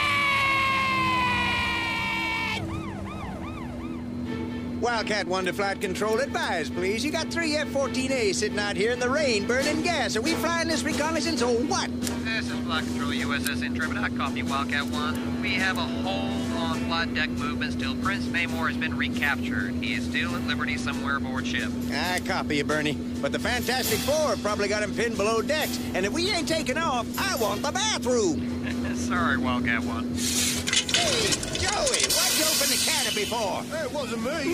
Wildcat 1 to flight control, advise, please. You got 3 F-14As sitting out here in the rain, burning gas. Are we flying this reconnaissance or what? This is Flight Control USS Intrepid. I copy Wildcat 1. We have a hold on flight deck movement still. Prince Namor has been recaptured. He is still at liberty somewhere aboard ship. I copy you, Bernie. But the Fantastic Four probably got him pinned below decks. And if we ain't taking off, I want the bathroom. Sorry, Wildcat 1. Hey, Joey, what'd you open the canopy for? It wasn't me.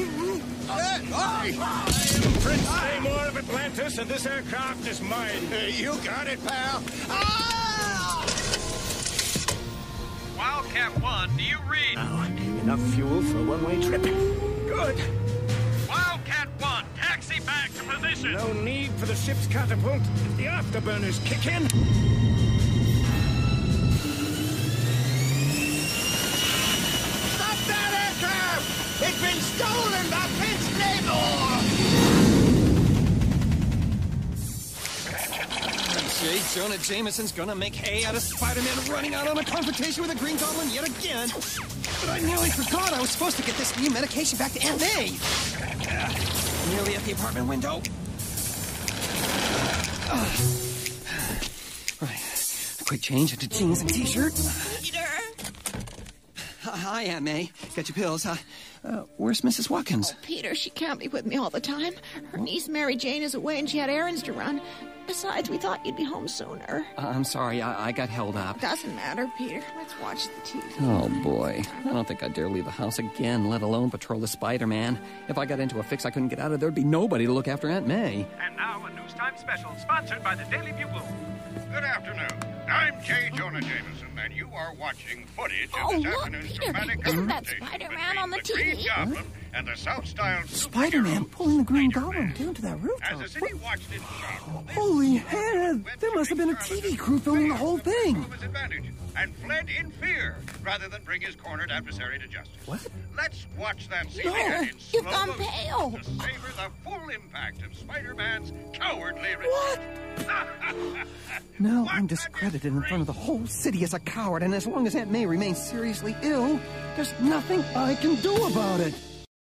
Prince Namor of Atlantis, and this aircraft is mine. You got it, pal. Wildcat 1, do you read? Now, enough fuel for a one-way trip. Good. Wildcat 1, taxi back to position. No need for the ship's catapult. The afterburners kick in. It's been stolen by Prince Namor! J. Jonah Jameson's gonna make hay out of Spider-Man running out on a confrontation with a Green Goblin yet again. But I nearly forgot I was supposed to get this new medication back to Aunt May. Nearly at the apartment window. Right. A quick change into jeans and t-shirt. Hi, Aunt May. Got your pills, huh? Where's Mrs. Watkins? Peter, she can't be with me all the time. Her niece Mary Jane is away and she had errands to run. Besides, we thought you'd be home sooner. I'm sorry, I got held up. Doesn't matter, Peter. Let's watch the TV. Oh, boy. I don't think I'd dare leave the house again, let alone patrol the Spider-Man. If I got into a fix I couldn't get out of, there'd be nobody to look after Aunt May. And now a News Time special sponsored by the Daily Bugle. Good afternoon. I'm J. Jonah Jameson, and you are watching footage of this afternoon's dramatic Isn't that confrontation Spider-Man on the between the TV? Green Goblin and the South-style Spider-Man pulling the Green Goblin down to that rooftop. As the city watched in shock, Holy head! There must have been a TV crew filming the whole thing. his advantage and fled in fear rather than bring his cornered adversary to justice. What? Let's watch that scene No, again in you've slow gone motion pale. to savor the full impact of Spider-Man's cowardly retreat. What? Now I'm discredited in front of the whole city as a coward, and as long as Aunt May remains seriously ill, there's nothing I can do about it.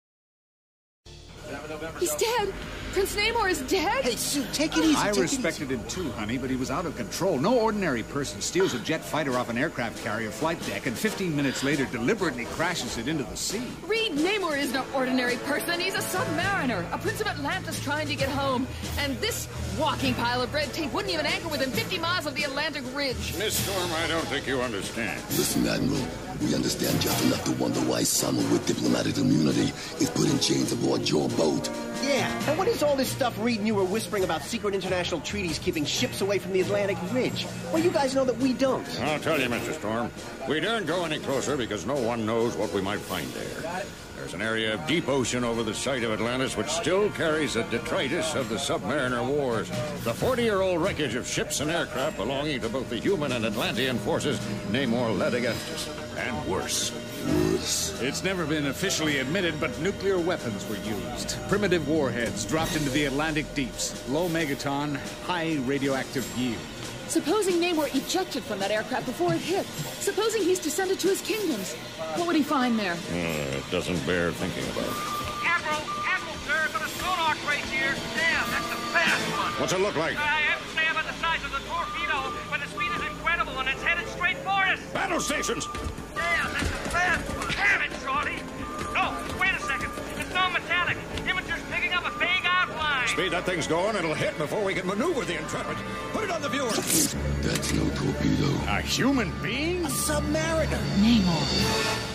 He's dead. Prince Namor is dead? Hey, Sue, take it easy. I take respected him too, honey, but he was out of control. No ordinary person steals a jet fighter off an aircraft carrier flight deck and 15 minutes later deliberately crashes it into the sea. Reed Namor is no ordinary person. He's a submariner, a prince of Atlantis trying to get home. And this walking pile of red tape wouldn't even anchor within 50 miles of the Atlantic Ridge. Miss Storm, I don't think you understand. Listen, Admiral, we understand just enough to wonder why someone with diplomatic immunity is put in chains aboard your boat. Yeah, and what is all this stuff Reed and you were whispering about secret international treaties keeping ships away from the Atlantic Ridge? Well, you guys know that we don't. I'll tell you, Mr. Storm, we daren't go any closer because no one knows what we might find there. There's an area of deep ocean over the site of Atlantis which still carries the detritus of the Submariner Wars. The 40-year-old wreckage of ships and aircraft belonging to both the human and Atlantean forces Namor led against us. And worse. It's never been officially admitted, but nuclear weapons were used. Primitive warheads dropped into the Atlantic deeps. Low megaton, high radioactive yield. Supposing Namor ejected from that aircraft before it hit. Supposing he's descended to his kingdoms. What would he find there? It doesn't bear thinking about. Admiral, sir, got a sonar trace here. Damn, that's the fast one. What's it look like? I have to say about the size of the torpedo, but the speed is incredible and it's headed straight for us. Battle stations! Damn, that's the fast one. Damn it, Shorty. No, wait a second. It's non-metallic. Imager's picking up a vague outline. Speed that thing's going, it'll hit before we can maneuver the Intrepid. Put it on the viewer. That's no torpedo. A human being? A submariner. Namor.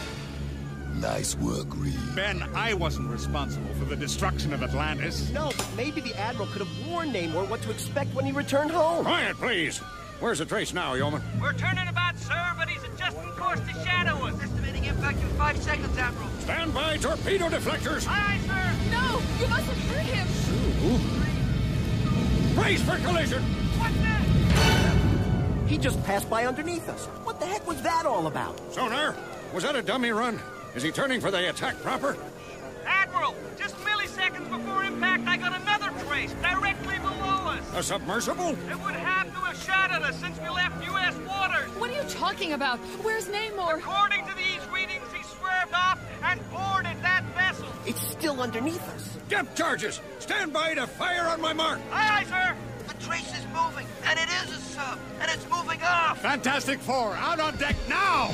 Nice work, Reed. Ben, I wasn't responsible for the destruction of Atlantis. No, but maybe the Admiral could have warned Namor what to expect when he returned home. Quiet, please. Where's the trace now, Yeoman? We're turning about, sir, but he's adjusting course to shadow us. Estimating impact in 5 seconds, Admiral. Stand by, torpedo deflectors! Aye, sir. No, you mustn't hurt him. Brace for collision! What's that? He just passed by underneath us. What the heck was that all about? Sonar, was that a dummy run? Is he turning for the attack proper? Admiral, just milliseconds before impact, I got another trace directly below us. A submersible? It would have to have shot at us since we left U.S. waters. What are you talking about? Where's Namor? According to these readings, he swerved off and boarded that vessel. It's still underneath us. Depth charges! Stand by to fire on my mark! Aye, aye, sir. The trace is moving, and it is a sub, and it's moving off. Fantastic Four, out on deck now!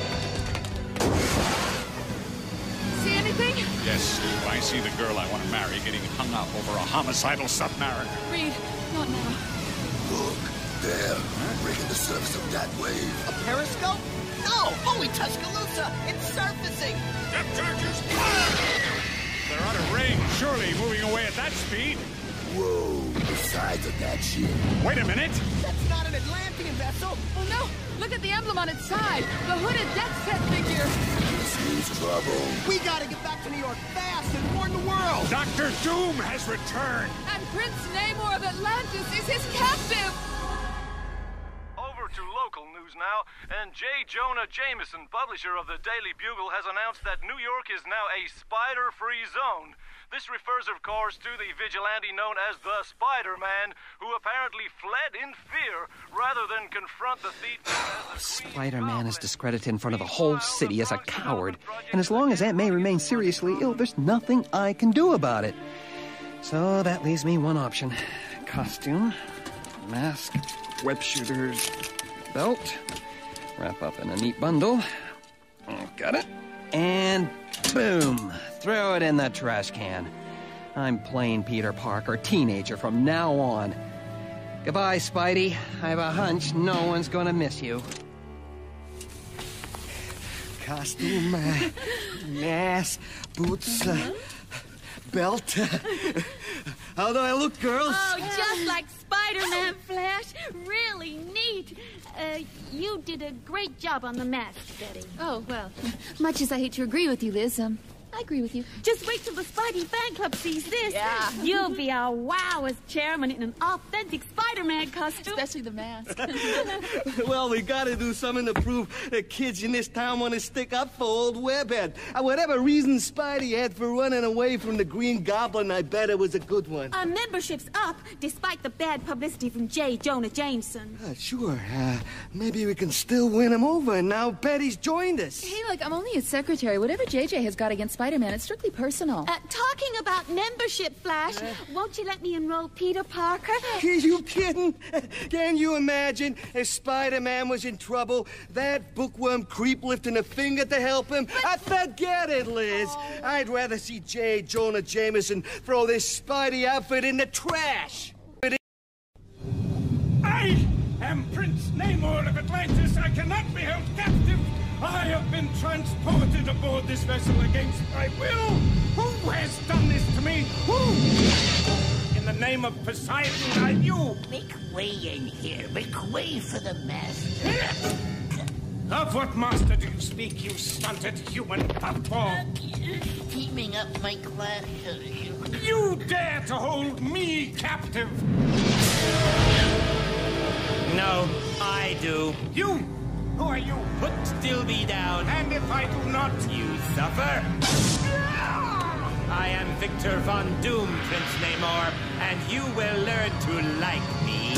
See anything? Yes, Sue, I see the girl I want to marry getting hung up over a homicidal submariner. Reed, not now. Look, there, breaking the surface of that wave. A periscope? No! Holy Tuscaloosa! It's surfacing! Depth charges! They're out of range, surely, moving away at that speed. Whoa, the size of that ship. Wait a minute. That's not an Atlantean vessel! Oh no! Look at the emblem on its side! The hooded death set figure! This means trouble. We gotta get back to New York fast and warn the world! Dr. Doom has returned! And Prince Namor of Atlantis is his captive! Over to local news now, and J. Jonah Jameson, publisher of the Daily Bugle, has announced that New York is now a spider-free zone. This refers, of course, to the vigilante known as the Spider-Man, who apparently fled in fear rather than confront the thief. Spider-Man is discredited in front of the whole city as a coward, and as long as Aunt May remains seriously ill, there's nothing I can do about it. So that leaves me one option. Costume, mask, web shooters, belt, wrap up in a neat bundle. Got it. and boom, throw it in the trash can. I'm plain Peter Parker, teenager from now on. Goodbye, Spidey. I have a hunch no one's gonna miss you. Costume, mask, boots, belt. How do I look, girls? Oh, just like Spider-Man, Flash. Really neat. You did a great job on the mask, Betty. Oh, well, much as I hate to agree with you, Liz, I agree with you. Just wait till the Spidey fan club sees this. Yeah. You'll be our wow as chairman in an authentic Spider-Man costume. Especially the mask. Well, we gotta do something to prove that kids in this town want to stick up for old Webhead. Whatever reason Spidey had for running away from the Green Goblin, I bet it was a good one. Our membership's up, despite the bad publicity from J. Jonah Jameson. Sure. Maybe we can still win him over, and now Betty's joined us. Hey, look, I'm only his secretary. Whatever JJ has got against Spider-Man, it's strictly personal. Talking about membership, Flash, won't you let me enroll Peter Parker? Are you kidding? Can you imagine if Spider-Man was in trouble, that bookworm creep lifting a finger to help him? Forget it, Liz. I'd rather see J. Jonah Jameson throw this Spidey outfit in the trash. I am Prince Namor of Atlantis. I cannot be held captive. I have been transported aboard this vessel against my will. Who has done this to me? Who? In the name of Poseidon, you. Make way in here. Make way for the master. Of what master do you speak, you stunted human puffball? Teaming up my class. You dare to hold me captive? No, I do. You? Who are you? Put Dilby down. And if I do not, you suffer. I am Victor Von Doom, Prince Namor, and you will learn to like me.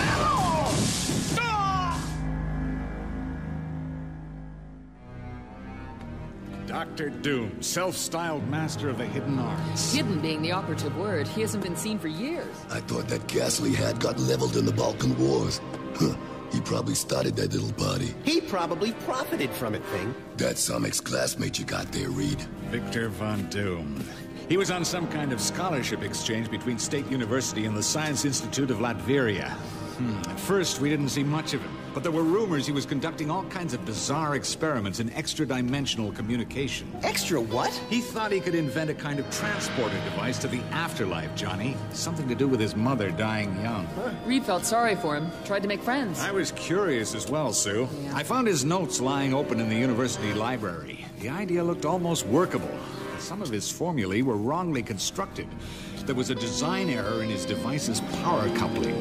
Dr. Doom, self-styled master of the hidden arts. Hidden being the operative word. He hasn't been seen for years. I thought that castle he had got leveled in the Balkan Wars. Huh. He probably started that little party. He probably profited from it, Thing. That's some ex-classmate you got there, Reed. Victor Von Doom. He was on some kind of scholarship exchange between State University and the Science Institute of Latveria. At first, we didn't see much of him, but there were rumors he was conducting all kinds of bizarre experiments in extra-dimensional communication. Extra what? He thought he could invent a kind of transporter device to the afterlife, Johnny. Something to do with his mother dying young. Reed felt sorry for him. Tried to make friends. I was curious as well, Sue. Yeah. I found his notes lying open in the university library. The idea looked almost workable. Some of his formulae were wrongly constructed. There was a design error in his device's power coupling.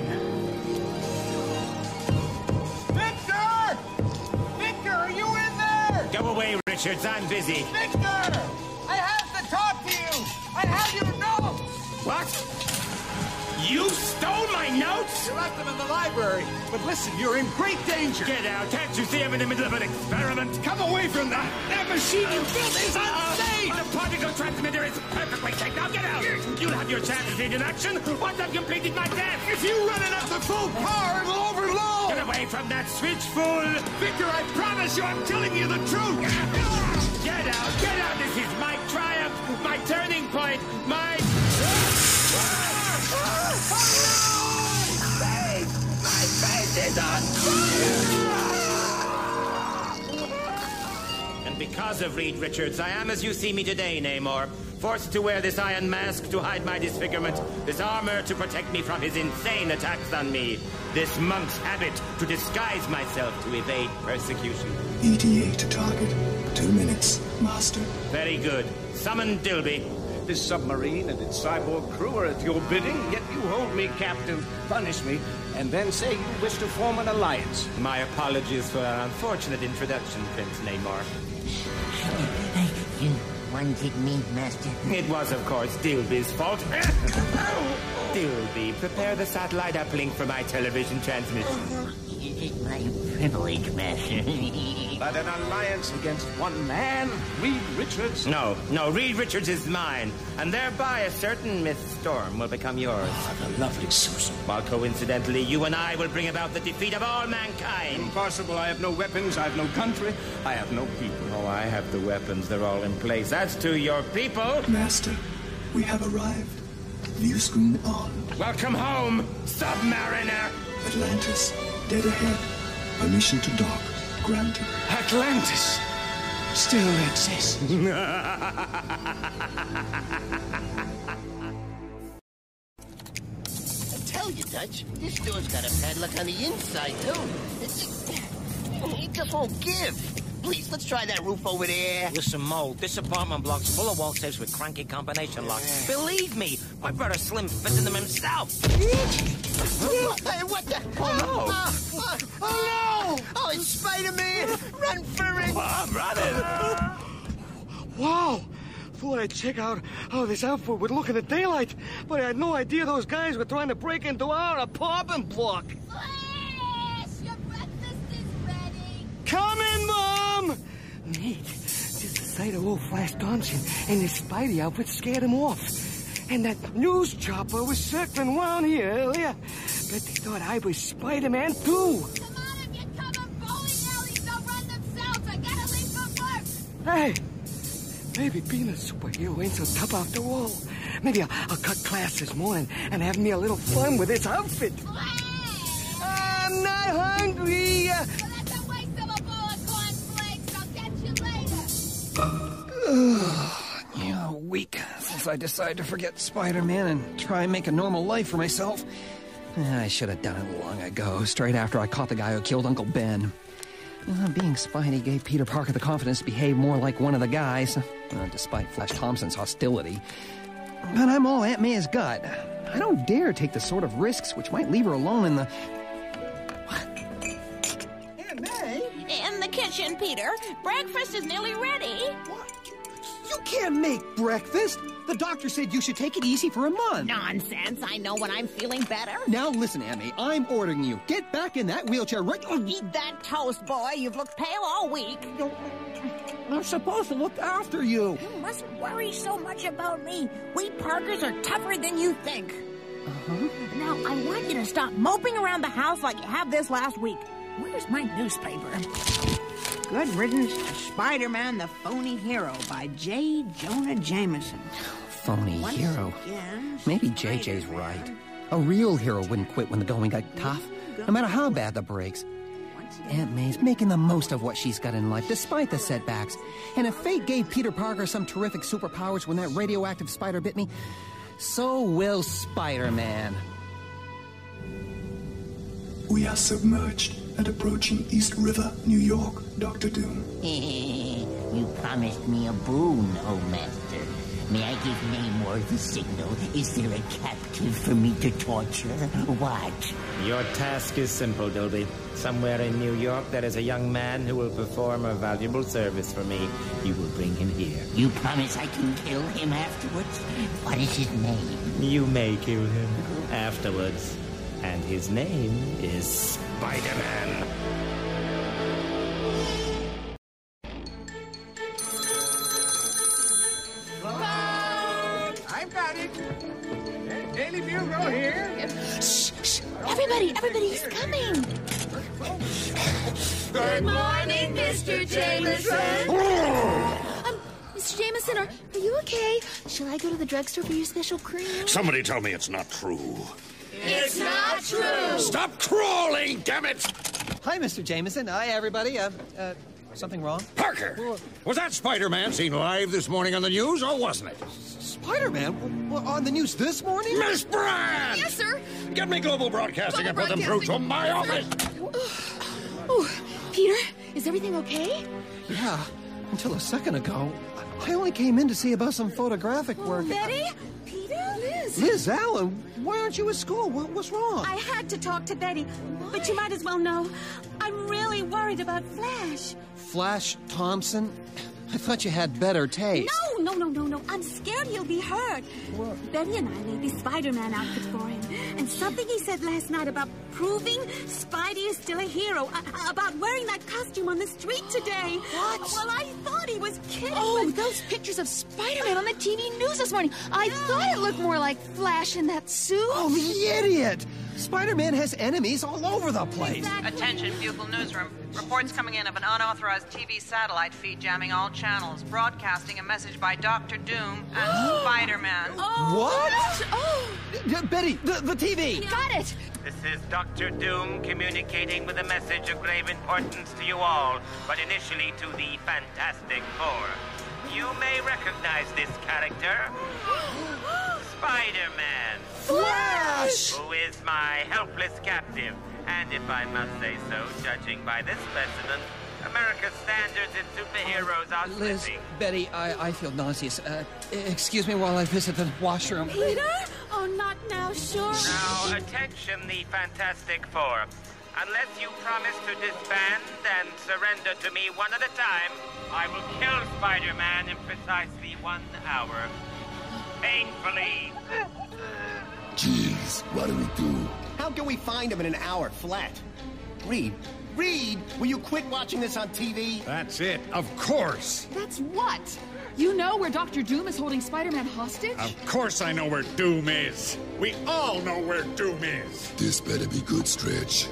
Go away, Richards. I'm busy. Victor! I have to talk to you! I have your notes! What? You stole my notes? You left them in the library. But listen, you're in great danger. Get out. Can't you see I'm in the middle of an experiment? Come away from that. That machine you built is unsafe! The particle transmitter is perfectly safe. Now get out! You'll have your chances in action once I've completed my task. If you run it at the full power, it'll overload! Get away from that switch, fool! Victor, I promise you I'm telling you the truth! Get out! Get out! This is my triumph! My turning point! My... Oh, no! My face is on fire! And because of Reed Richards, I am as you see me today, Namor. Forced to wear this iron mask to hide my disfigurement, this armor to protect me from his insane attacks on me, this monk's habit to disguise myself to evade persecution. ETA to target. 2 minutes, Master. Very good. Summon Dilby. This submarine and its cyborg crew are at your bidding, yet you hold me captive, punish me, and then say you wish to form an alliance. My apologies for our unfortunate introduction, Prince Namor. You wanted me, Master? It was, of course, Dilby's fault. Dilby, prepare the satellite uplink for my television transmission. It is my privilege, Master. That an alliance against one man, Reed Richards? No, Reed Richards is mine, and thereby a certain Miss Storm will become yours. Ah, the lovely Susan. While coincidentally, you and I will bring about the defeat of all mankind. Impossible. I have no weapons, I have no country, I have no people. Oh, I have the weapons. They're all in place. As to your people... Master, we have arrived. View screen on. Welcome home, Submariner. Atlantis, dead ahead. Permission to dock. Granted. Atlantis still exists. I tell you, Dutch, this door's got a padlock on the inside, too. It just won't give. Please, let's try that roof over there. Listen, Mo, this apartment block's full of wall safes with cranky combination locks. Believe me, my brother Slim fitted them himself. Hey, what the? Oh, no! Oh, no! Oh, it's Spider-Man! Run for it! Oh, I'm running. Wow! Thought I'd check out how this outfit would look in the daylight, but I had no idea those guys were trying to break into our apartment block. Flash! Your breakfast is ready! Coming, Mom! Nate, just the sight of old Flash Thompson and his Spidey outfit scared him off. And that news chopper was circling around here earlier. Bet they thought I was Spider-Man, too. Come on, if you cover bowling alleys, they'll run themselves. I gotta leave for work. Hey, maybe being a superhero ain't so tough after all. Maybe I'll cut class this morning and have me a little fun with this outfit. I'm not hungry. Well, that's a waste of a bowl of cornflakes. I'll catch you later. A week since I decided to forget Spider-Man and try and make a normal life for myself. I should have done it long ago, straight after I caught the guy who killed Uncle Ben. Being Spidey gave Peter Parker the confidence to behave more like one of the guys, despite Flash Thompson's hostility. But I'm all Aunt May's gut. I don't dare take the sort of risks which might leave her alone in the... Aunt May? In the kitchen, Peter. Breakfast is nearly ready. What? You can't make breakfast. The doctor said you should take it easy for a month. Nonsense. I know when I'm feeling better. Now listen, Aunt May, I'm ordering you. Get back in that wheelchair right... Eat that toast, boy. You've looked pale all week. I'm supposed to look after you. You mustn't worry so much about me. We Parkers are tougher than you think. Uh-huh. Now, I want you to stop moping around the house like you have this last week. Where's my newspaper? Good Riddance to Spider-Man the Phony Hero by J. Jonah Jameson. Phony hero. Maybe JJ's right. A real hero wouldn't quit when the going got tough, no matter how bad the breaks. Aunt May's making the most of what she's got in life, despite the setbacks. And if fate gave Peter Parker some terrific superpowers when that radioactive spider bit me, so will Spider-Man. We are submerged and approaching East River, New York, Dr. Doom. You promised me a boon, oh master. May I give Namor the signal? Is there a captive for me to torture? What? Your task is simple, Dolby. Somewhere in New York, there is a young man who will perform a valuable service for me. You will bring him here. You promise I can kill him afterwards? What is his name? You may kill him afterwards. And his name is Spider-Man. I've got it. Daily Bugle here. Shh, shh. Everybody, he's coming. Good morning, Mr. Jameson. Mr. Jameson, are you okay? Shall I go to the drugstore for your special cream? Somebody tell me it's not true. It's not true. Stop crawling, damn it! Hi, Mr. Jameson. Hi, everybody. Something wrong? Parker! Was that Spider-Man seen live this morning on the news, or wasn't it? Spider-Man? On the news this morning? Miss Brand! Yes, sir. Get me Global Broadcasting and put them through to my office! Oh, Peter, is everything okay? Yeah, until a second ago. I only came in to see about some photographic work. Betty? Peter? Liz? Liz Allen, why aren't you at school? What's wrong? I had to talk to Betty, but you might as well know. I'm really worried about Flash. Flash Thompson? I thought you had better taste. No. I'm scared he'll be hurt. Betty and I laid the Spider-Man outfit for him. And something he said last night about proving Spidey is still a hero. About wearing that costume on the street today. What? Well, I thought he was kidding. Oh, those pictures of Spider-Man on the TV news this morning. I thought it looked more like Flash in that suit. Oh, the idiot! Spider-Man has enemies all over the place. Attention, Bugle Newsroom. Reports coming in of an unauthorized TV satellite feed jamming all channels, broadcasting a message by Dr. Doom and Spider-Man. What? Oh! Betty, the TV! Got it! This is Dr. Doom communicating with a message of grave importance to you all, but initially to the Fantastic Four. You may recognize this character. Spider-Man. Flash! Who is my helpless captive. And if I must say so, judging by this specimen, America's standards in superheroes are Liz, slipping. Betty, I feel nauseous. Excuse me while I visit the washroom. Peter? Oh, not now, sure. Now, attention, the Fantastic Four. Unless you promise to disband and surrender to me one at a time, I will kill Spider-Man in precisely 1 hour. Painfully. Jeez, what do we do? How can we find him in an hour flat? Reed, will you quit watching this on TV? That's it, of course. That's what? You know where Dr. Doom is holding Spider-Man hostage? Of course I know where Doom is. We all know where Doom is. This better be good, Stretch.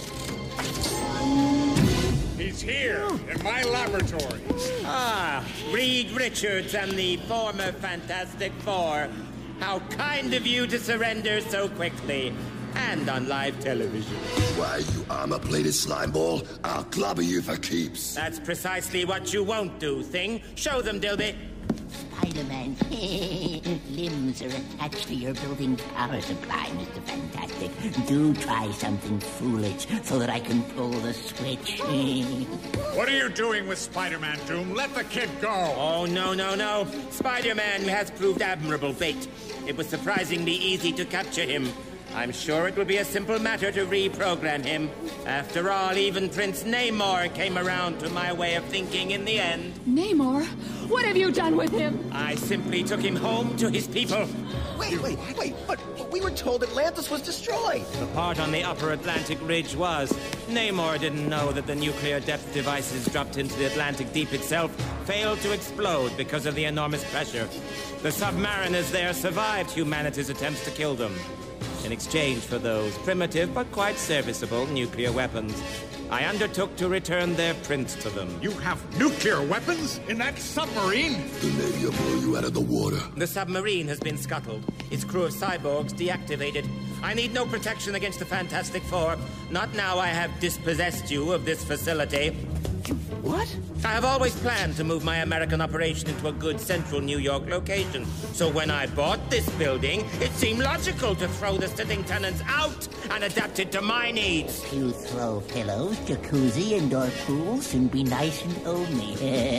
He's here, in my laboratory. Ah, Reed Richards and the former Fantastic Four. How kind of you to surrender so quickly. And on live television. Why, you armor-plated slime ball? I'll clobber you for keeps. That's precisely what you won't do, Thing. Show them, Dilby. Spider-Man, limbs are attached to your building's power supply, Mr. Fantastic. Do try something foolish so that I can pull the switch. What are you doing with Spider-Man, Doom? Let the kid go. Oh, no. Spider-Man has proved admirable bait. It was surprisingly easy to capture him. I'm sure it will be a simple matter to reprogram him. After all, even Prince Namor came around to my way of thinking in the end. Namor? What have you done with him? I simply took him home to his people. Wait, but we were told Atlantis was destroyed. The part on the upper Atlantic ridge was. Namor didn't know that the nuclear depth devices dropped into the Atlantic deep itself failed to explode because of the enormous pressure. The submariners there survived humanity's attempts to kill them. In exchange for those primitive but quite serviceable nuclear weapons, I undertook to return their prince to them. You have nuclear weapons in that submarine? The Navy will blow you out of the water. The submarine has been scuttled. Its crew of cyborgs deactivated. I need no protection against the Fantastic Four. Not now I have dispossessed you of this facility. What? I have always planned to move my American operation into a good central New York location. So when I bought this building, it seemed logical to throw the sitting tenants out and adapt it to my needs. You throw pillows, jacuzzi, indoor pools, and be nice and homey.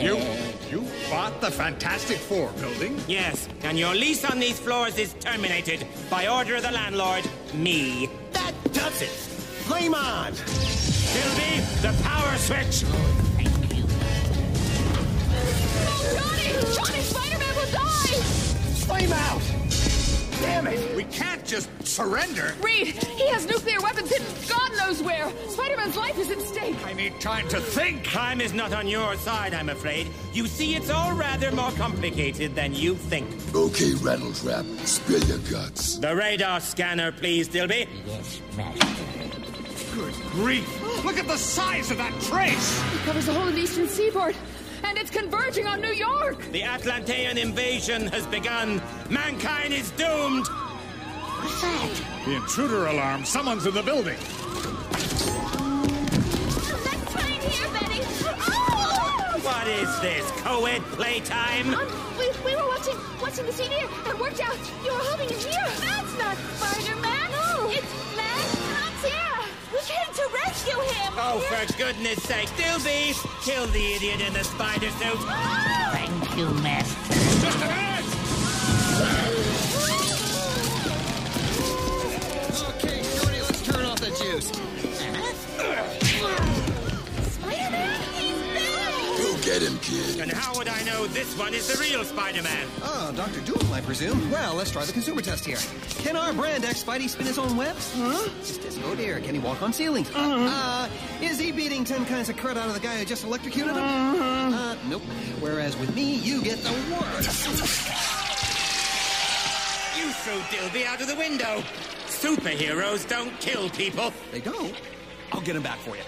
You bought the Fantastic Four building? Yes, and your lease on these floors is terminated by order of the landlord, me. That does it. Flame on. It'll be the power switch. Johnny, Spider-Man will die! Flame out! Damn it! We can't just surrender. Reed, he has nuclear weapons hidden God knows where. Spider-Man's life is at stake. I need time to think. Time is not on your side, I'm afraid. You see, it's all rather more complicated than you think. Okay, Rattletrap, spill your guts. The radar scanner, please, Dilby. Yes, Master. Good grief! Look at the size of that trace! It covers the whole of the eastern seaboard. And it's converging on New York! The Atlantean invasion has begun. Mankind is doomed! What's that? The intruder alarm. Someone's in the building. Let's try in here, Betty. Oh! What is this, co-ed playtime? We were watching the CD and worked out you were holding it here. That's not Spider-Man. No. It's Flash. Yeah. We came to rescue him. Oh, for goodness sake, Dilby! Kill the idiot in the spider suit. Thank you, Master. Just a minute! Okay, Shorty, let's turn off the juice. Spider-Man, he's back! You Get him, kid. And how would I know this one is the real Spider-Man? Oh, Dr. Doom, I presume. Well, let's try the consumer test here. Can our brand X Spidey spin his own webs? Huh? Oh dear, can he walk on ceilings? Is he beating 10 kinds of crud out of the guy who just electrocuted him? Nope. Whereas with me, you get the worst. You threw Dilby out of the window. Superheroes don't kill people. They don't? I'll get him back for you.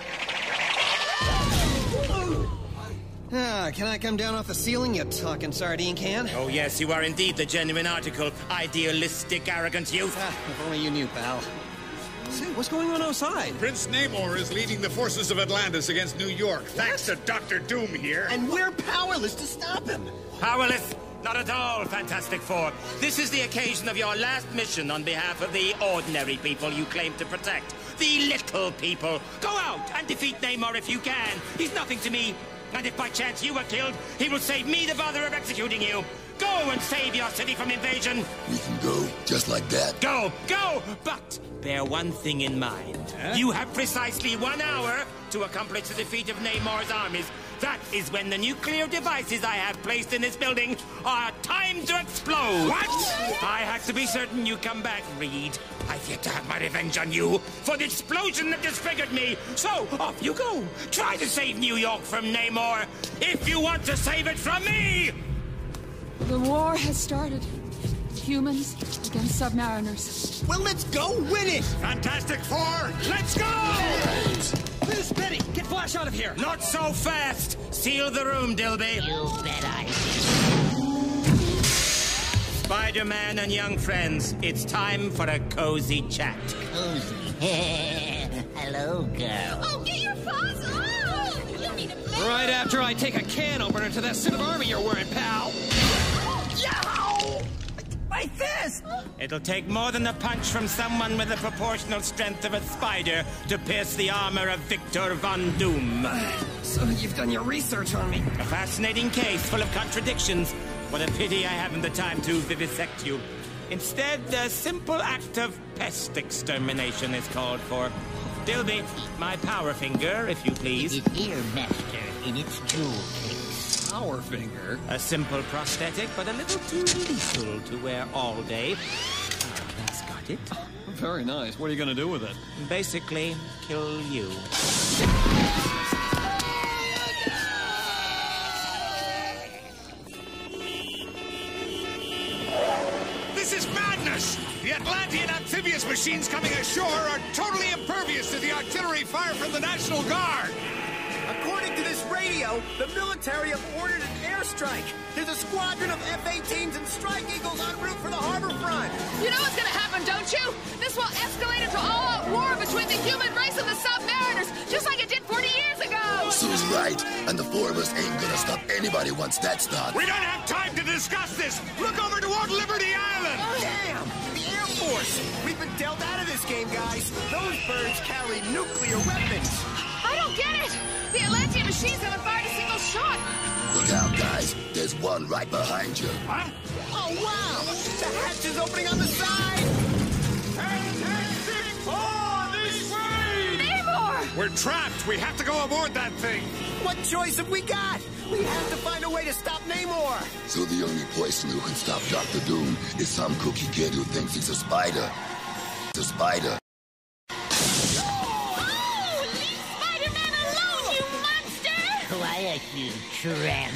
Can I come down off the ceiling, you talking sardine can? Oh, yes, you are indeed the genuine article. Idealistic, arrogant youth. If only you knew, pal. Say, what's going on outside? Prince Namor is leading the forces of Atlantis against New York, thanks to Dr. Doom here. And we're powerless to stop him. Powerless? Not at all, Fantastic Four. This is the occasion of your last mission on behalf of the ordinary people you claim to protect. The little people. Go out and defeat Namor if you can. He's nothing to me. And if by chance you were killed, he will save me the bother of executing you. Go and save your city from invasion. We can go just like that. Go, go! But bear one thing in mind. You have precisely 1 hour to accomplish the defeat of Namor's armies. That is when the nuclear devices I have placed in this building are timed to explode. What? I had to be certain you come back, Reed. I've yet to have my revenge on you for the explosion that disfigured me. So, off you go. Try to save New York from Namor, if you want to save it from me! The war has started. Humans against submariners. Well, let's go win it! Fantastic Four, let's go! Miss Betty, get Flash out of here! Not so fast! Seal the room, Dilby. You bet I Spider-Man and young friends, it's time for a cozy chat. Cozy? Hello, girl. Oh, get your paws off! You need a bed. Right after I take a can opener to that suit of armor you're wearing, pal. Yow! My fist! It'll take more than a punch from someone with the proportional strength of a spider to pierce the armor of Victor Von Doom. So you've done your research on me. A fascinating case full of contradictions. What a pity I haven't the time to vivisect you. Instead, a simple act of pest extermination is called for. Dilby, my power finger, if you please. It is here, master, in its jewel case. Power finger? A simple prosthetic, but a little too lethal to wear all day. That's got it. Very nice. What are you going to do with it? Basically, kill you. This is madness! The Atlantean amphibious machines coming ashore are totally impervious to the artillery fire from the National Guard! According to this radio, the military have ordered an airstrike. There's a squadron of F-18s and Strike Eagles en route for the harbor front. You know what's gonna happen, don't you? This will escalate into all-out war between the human race and the submariners, just like it did 40 years ago! Sue's right, and the four of us ain't gonna stop anybody once that starts. We don't have time to discuss this! Look over toward Liberty Island! Damn! The Air Force! We've been dealt out of this game, guys. Those birds carry nuclear weapons. I don't get it! The Atlantean machines haven't fired a single shot! Look out, guys. There's one right behind you. What? Oh, wow! The hatch is opening on the side! Fantastic Four, this way! Namor! We're trapped. We have to go aboard that thing. What choice have we got? We have to find a way to stop Namor! So the only person who can stop Dr. Doom is some cookie kid who thinks he's a spider. It's a spider. Quiet, you tramp.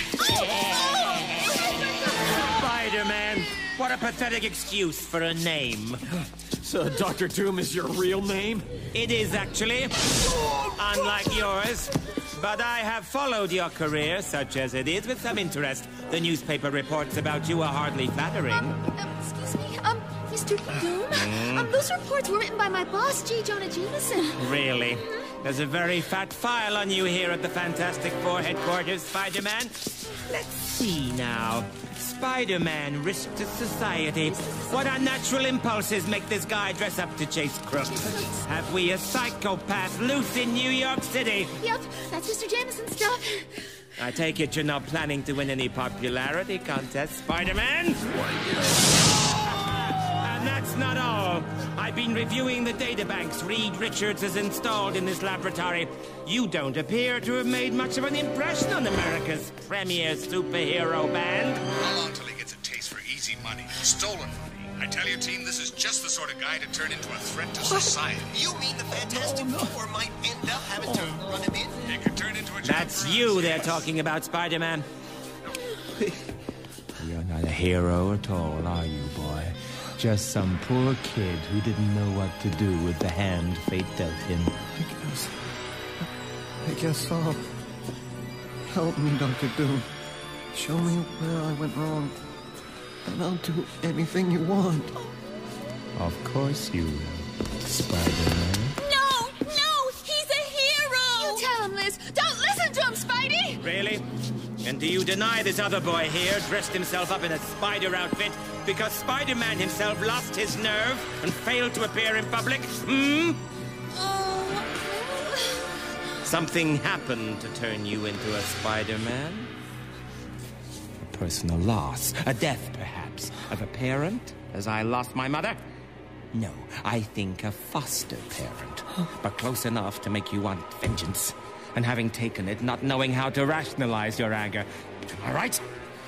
Spider-Man, what a pathetic excuse for a name. So Dr. Doom is your real name? It is, actually. Unlike yours. But I have followed your career, such as it is, with some interest. The newspaper reports about you are hardly flattering. Excuse me, Mr. Doom? Those reports were written by my boss, J. Jonah Jameson. Really? There's a very fat file on you here at the Fantastic Four headquarters, Spider-Man. Let's see now. Spider-Man, risk to society. What unnatural impulses make this guy dress up to chase crooks? Have we a psychopath loose in New York City? Yep, that's Mr. Jameson stuff. I take it you're not planning to win any popularity contests, Spider-Man? And And that's not all. I've been reviewing the databanks Reed Richards has installed in this laboratory. You don't appear to have made much of an impression on America's premier superhero band. How long till he gets a taste for easy money, stolen money? I tell you, team, this is just the sort of guy to turn into a threat to society. You mean the Fantastic Four might end up having to run him in? He could turn into a... That's you they're talking about, Spider-Man. You're not a hero at all, are you, boy? Just some poor kid who didn't know what to do with the hand fate dealt him. I guess so. Help me, Dr. Doom. Show me where I went wrong. And I'll do anything you want. Of course you will, Spider-Man. No! No! He's a hero! You tell him, Liz. Don't listen to him, Spidey! Really? And do you deny this other boy here dressed himself up in a spider outfit because Spider-Man himself lost his nerve and failed to appear in public? Something happened to turn you into a Spider-Man? A personal loss, a death perhaps, of a parent, as I lost my mother? No, I think a foster parent, but close enough to make you want vengeance. And having taken it, not knowing how to rationalize your anger. Am I right?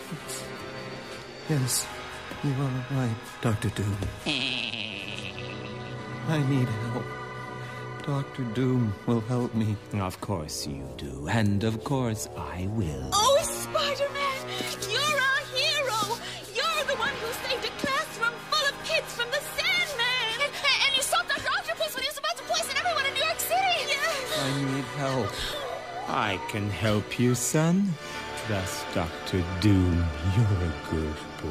Yes, you are right, Dr. Doom. I need help. Dr. Doom will help me. Of course you do, and of course I will. Oh, Spider-Man! You're our hero! You're the one who saved a classroom full of kids from the Sandman! And you stopped Dr. Octopus when he was about to poison everyone in New York City! Yes! I need help. I can help you, son. Trust Dr. Doom. You're a good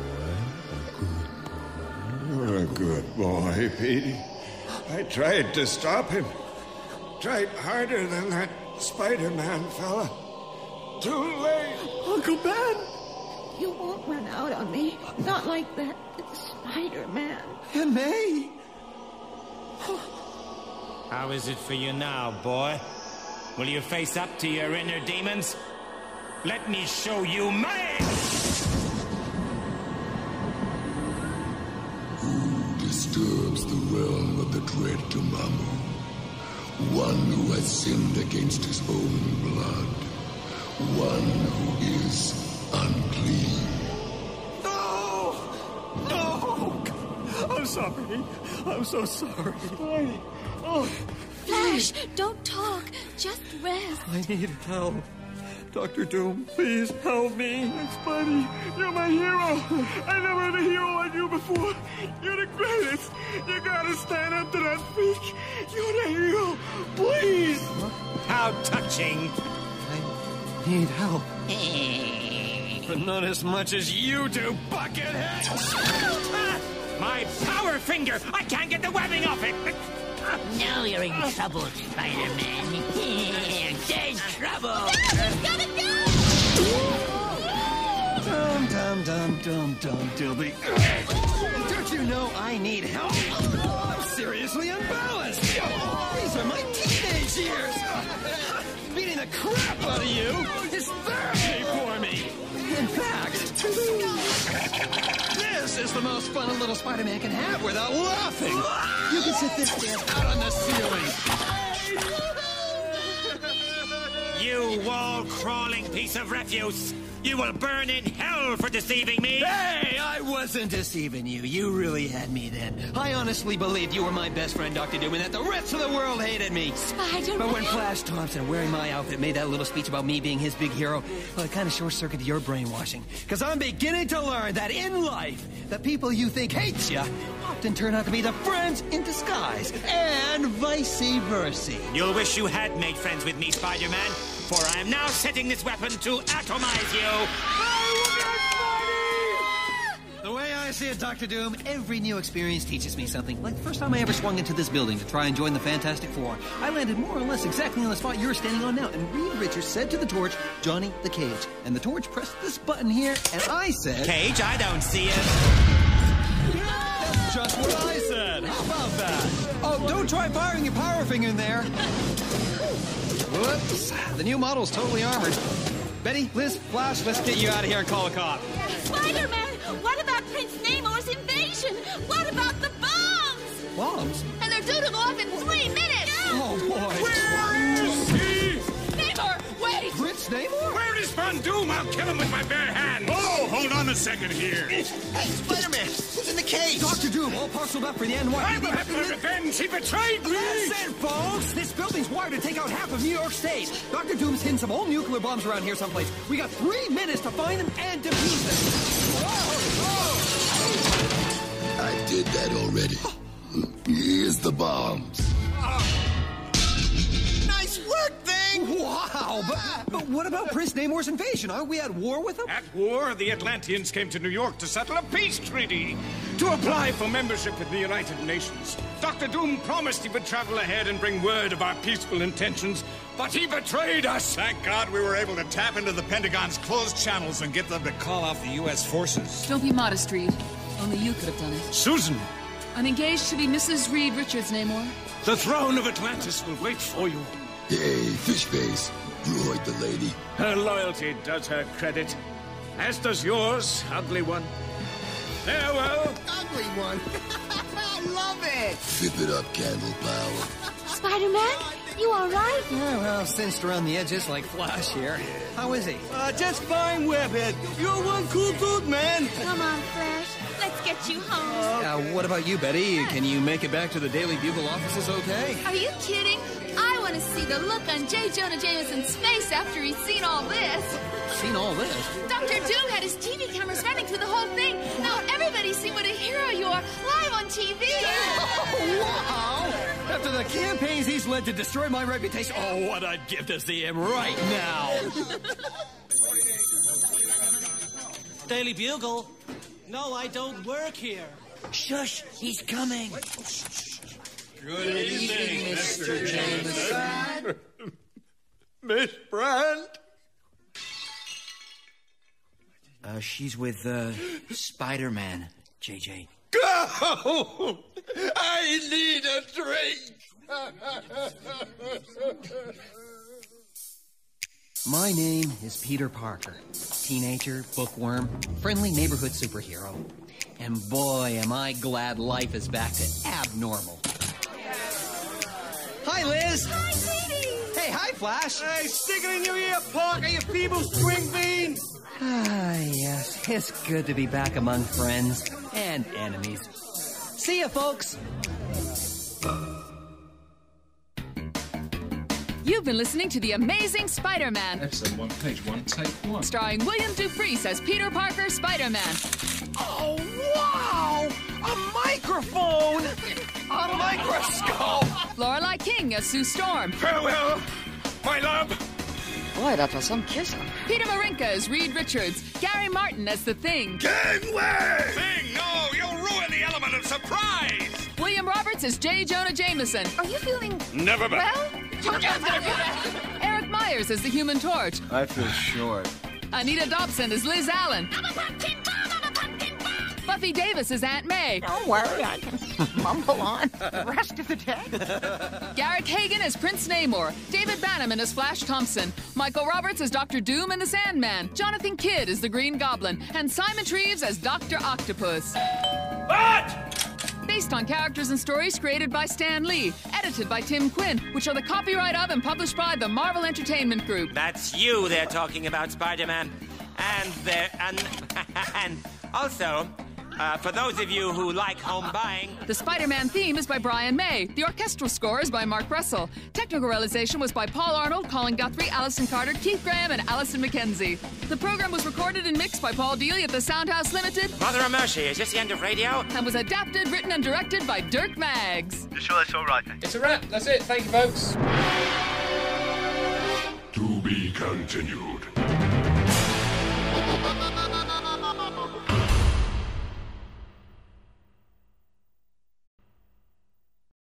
boy. You're a good boy, Petey. I tried to stop him. Tried harder than that Spider-Man fella. Too late. Uncle Ben! You won't run out on me. Not like that Spider-Man. And May! How is it for you now, boy? Will you face up to your inner demons? Let me show you mine! Who disturbs the realm of the dread Dormammu? One who has sinned against his own blood. One who is unclean. No! I'm sorry. I'm so sorry. Oh. Flash, don't talk. Just rest. I need help. Dr. Doom, please help me. Spidey, you're my hero. I never had a hero like you before. You're the greatest. You gotta stand up to that freak. You're the hero. Please. How touching. I need help. But not as much as you do, Buckethead. My power finger. I can't get the webbing off it. Now you're in trouble, Spider-Man. There's trouble. Gotta go! Dum, Dilby. Don't you know I need help? I'm seriously unbalanced. These are my teenage years. Beating the crap out of you is therapy for me. In fact, this is the most fun a little Spider-Man can have without laughing. You can sit this dance out on the ceiling. You wall-crawling piece of refuse! You will burn in hell for deceiving me! Hey, I wasn't deceiving you. You really had me then. I honestly believed you were my best friend, Dr. Doom, and that the rest of the world hated me. Spider-Man! But when Flash Thompson, wearing my outfit, made that little speech about me being his big hero, well, it kind of short-circuited your brainwashing. Because I'm beginning to learn that in life, the people you think hate you often turn out to be the friends in disguise, and vice versa. You'll wish you had made friends with me, Spider-Man, for I am now setting this weapon to atomize you. The way I see it, Dr. Doom, every new experience teaches me something. Like the first time I ever swung into this building to try and join the Fantastic Four, I landed more or less exactly on the spot you're standing on now, and Reed Richards said to the Torch, Johnny the Cage. And the Torch pressed this button here, and I said... Cage, I don't see it. That's just what I said. How about that? Oh, don't try firing your power finger in there. Whoops. The new model's totally armored. Betty, Liz, Flash, let's get you out of here and call a cop. Spider-Man! What about Prince Namor's invasion? What about the Bombs? And they're due to go off in 3 minutes! Oh, boy. Where is he? Namor, wait! Prince Namor? Where is Von Doom? I'll kill him with my bare hands. Oh, hold on a second here. Hey, Spider-Man, who's in the cage? Dr. Doom, all parceled up for the NY. I will have my revenge. He betrayed me. Listen, folks! This building's wired to take out half of New York State. Dr. Doom's hidden some old nuclear bombs around here someplace. We got 3 minutes to find them and defuse them. I did that already. Here's the bombs. Nice work, thing! Wow, but what about Prince Namor's invasion? Aren't we at war with him? At war, the Atlanteans came to New York to settle a peace treaty, to apply for membership in the United Nations. Dr. Doom promised he would travel ahead and bring word of our peaceful intentions, but he betrayed us. Thank God we were able to tap into the Pentagon's closed channels and get them to call off the U.S. forces. Don't be modest, Reed. Only you could have done it. Susan, I'm engaged to be Mrs. Reed Richards, Namor. the throne of Atlantis will wait for you. Hey, Fishface, you heard the lady. Her loyalty does her credit, as does yours, ugly one. Farewell. Ugly one. I love it. Zip it up, Candle Power. Spider-Man, you all right? Yeah, well, cinched around the edges like Flash here. How is he? Just fine, Webhead. You're one cool dude, man. Come on, Flash. Let's get you home. What about you, Betty? Can you make it back to the Daily Bugle offices okay? Are you kidding? I want to see the look on J. Jonah Jameson's face after he's seen all this. Seen all this? Dr. Doom had his TV cameras running through the whole thing. Now everybody's seen what a hero you are live on TV. Oh, wow! After the campaigns he's led to destroy my reputation, oh, what I'd give to see him right now. Daily Bugle? No, I don't work here. Shush, he's coming. Good evening, Mr. Jameson. Miss Brandt? She's with, Spider-Man, JJ. Go! I need a drink! My name is Peter Parker. Teenager, bookworm, friendly neighborhood superhero. And boy, am I glad life is back to abnormal. Hi, Liz! Hi, sweetie! Hey, hi, Flash! Hey, stick it in your ear, Parker, you feeble string bean! Ah, yes. It's good to be back among friends and enemies. See ya, folks! You've been listening to The Amazing Spider-Man. Episode 1, page 1, take 1. Starring William Dupree as Peter Parker, Spider-Man. Oh, wow! A microphone! A microscope! Lorelei King as Sue Storm. Farewell, my love. Boy, that was some kissing. Peter Marinka as Reed Richards. Gary Martin as The Thing. Gangway! Thing, no, you'll ruin the element of surprise! William Roberts as J. Jonah Jameson. Are you feeling Never better. well? Eric Myers as the Human Torch. I feel short. Anita Dobson as Liz Allen. Buffy Davis as Aunt May. Don't worry, I can mumble on the rest of the day. Garrick Hagan as Prince Namor. David Bannerman as Flash Thompson. Michael Roberts as Dr. Doom and the Sandman. Jonathan Kidd as the Green Goblin. And Simon Treves as Dr. Octopus. What? Based on characters and stories created by Stan Lee, edited by Tim Quinn, which are the copyright of and published by the Marvel Entertainment Group. That's you they're talking about, Spider-Man. And also, for those of you who like home buying... The Spider-Man theme is by Brian May. The orchestral score is by Mark Russell. Technical realization was by Paul Arnold, Colin Guthrie, Allison Carter, Keith Graham, and Allison McKenzie. The program was recorded and mixed by Paul Dealey at the Soundhouse Limited. Mother of mercy, is this the end of radio? And was adapted, written, and directed by Dirk Maggs. You sure that's all right? It's a wrap. That's it. Thank you, folks. To be continued.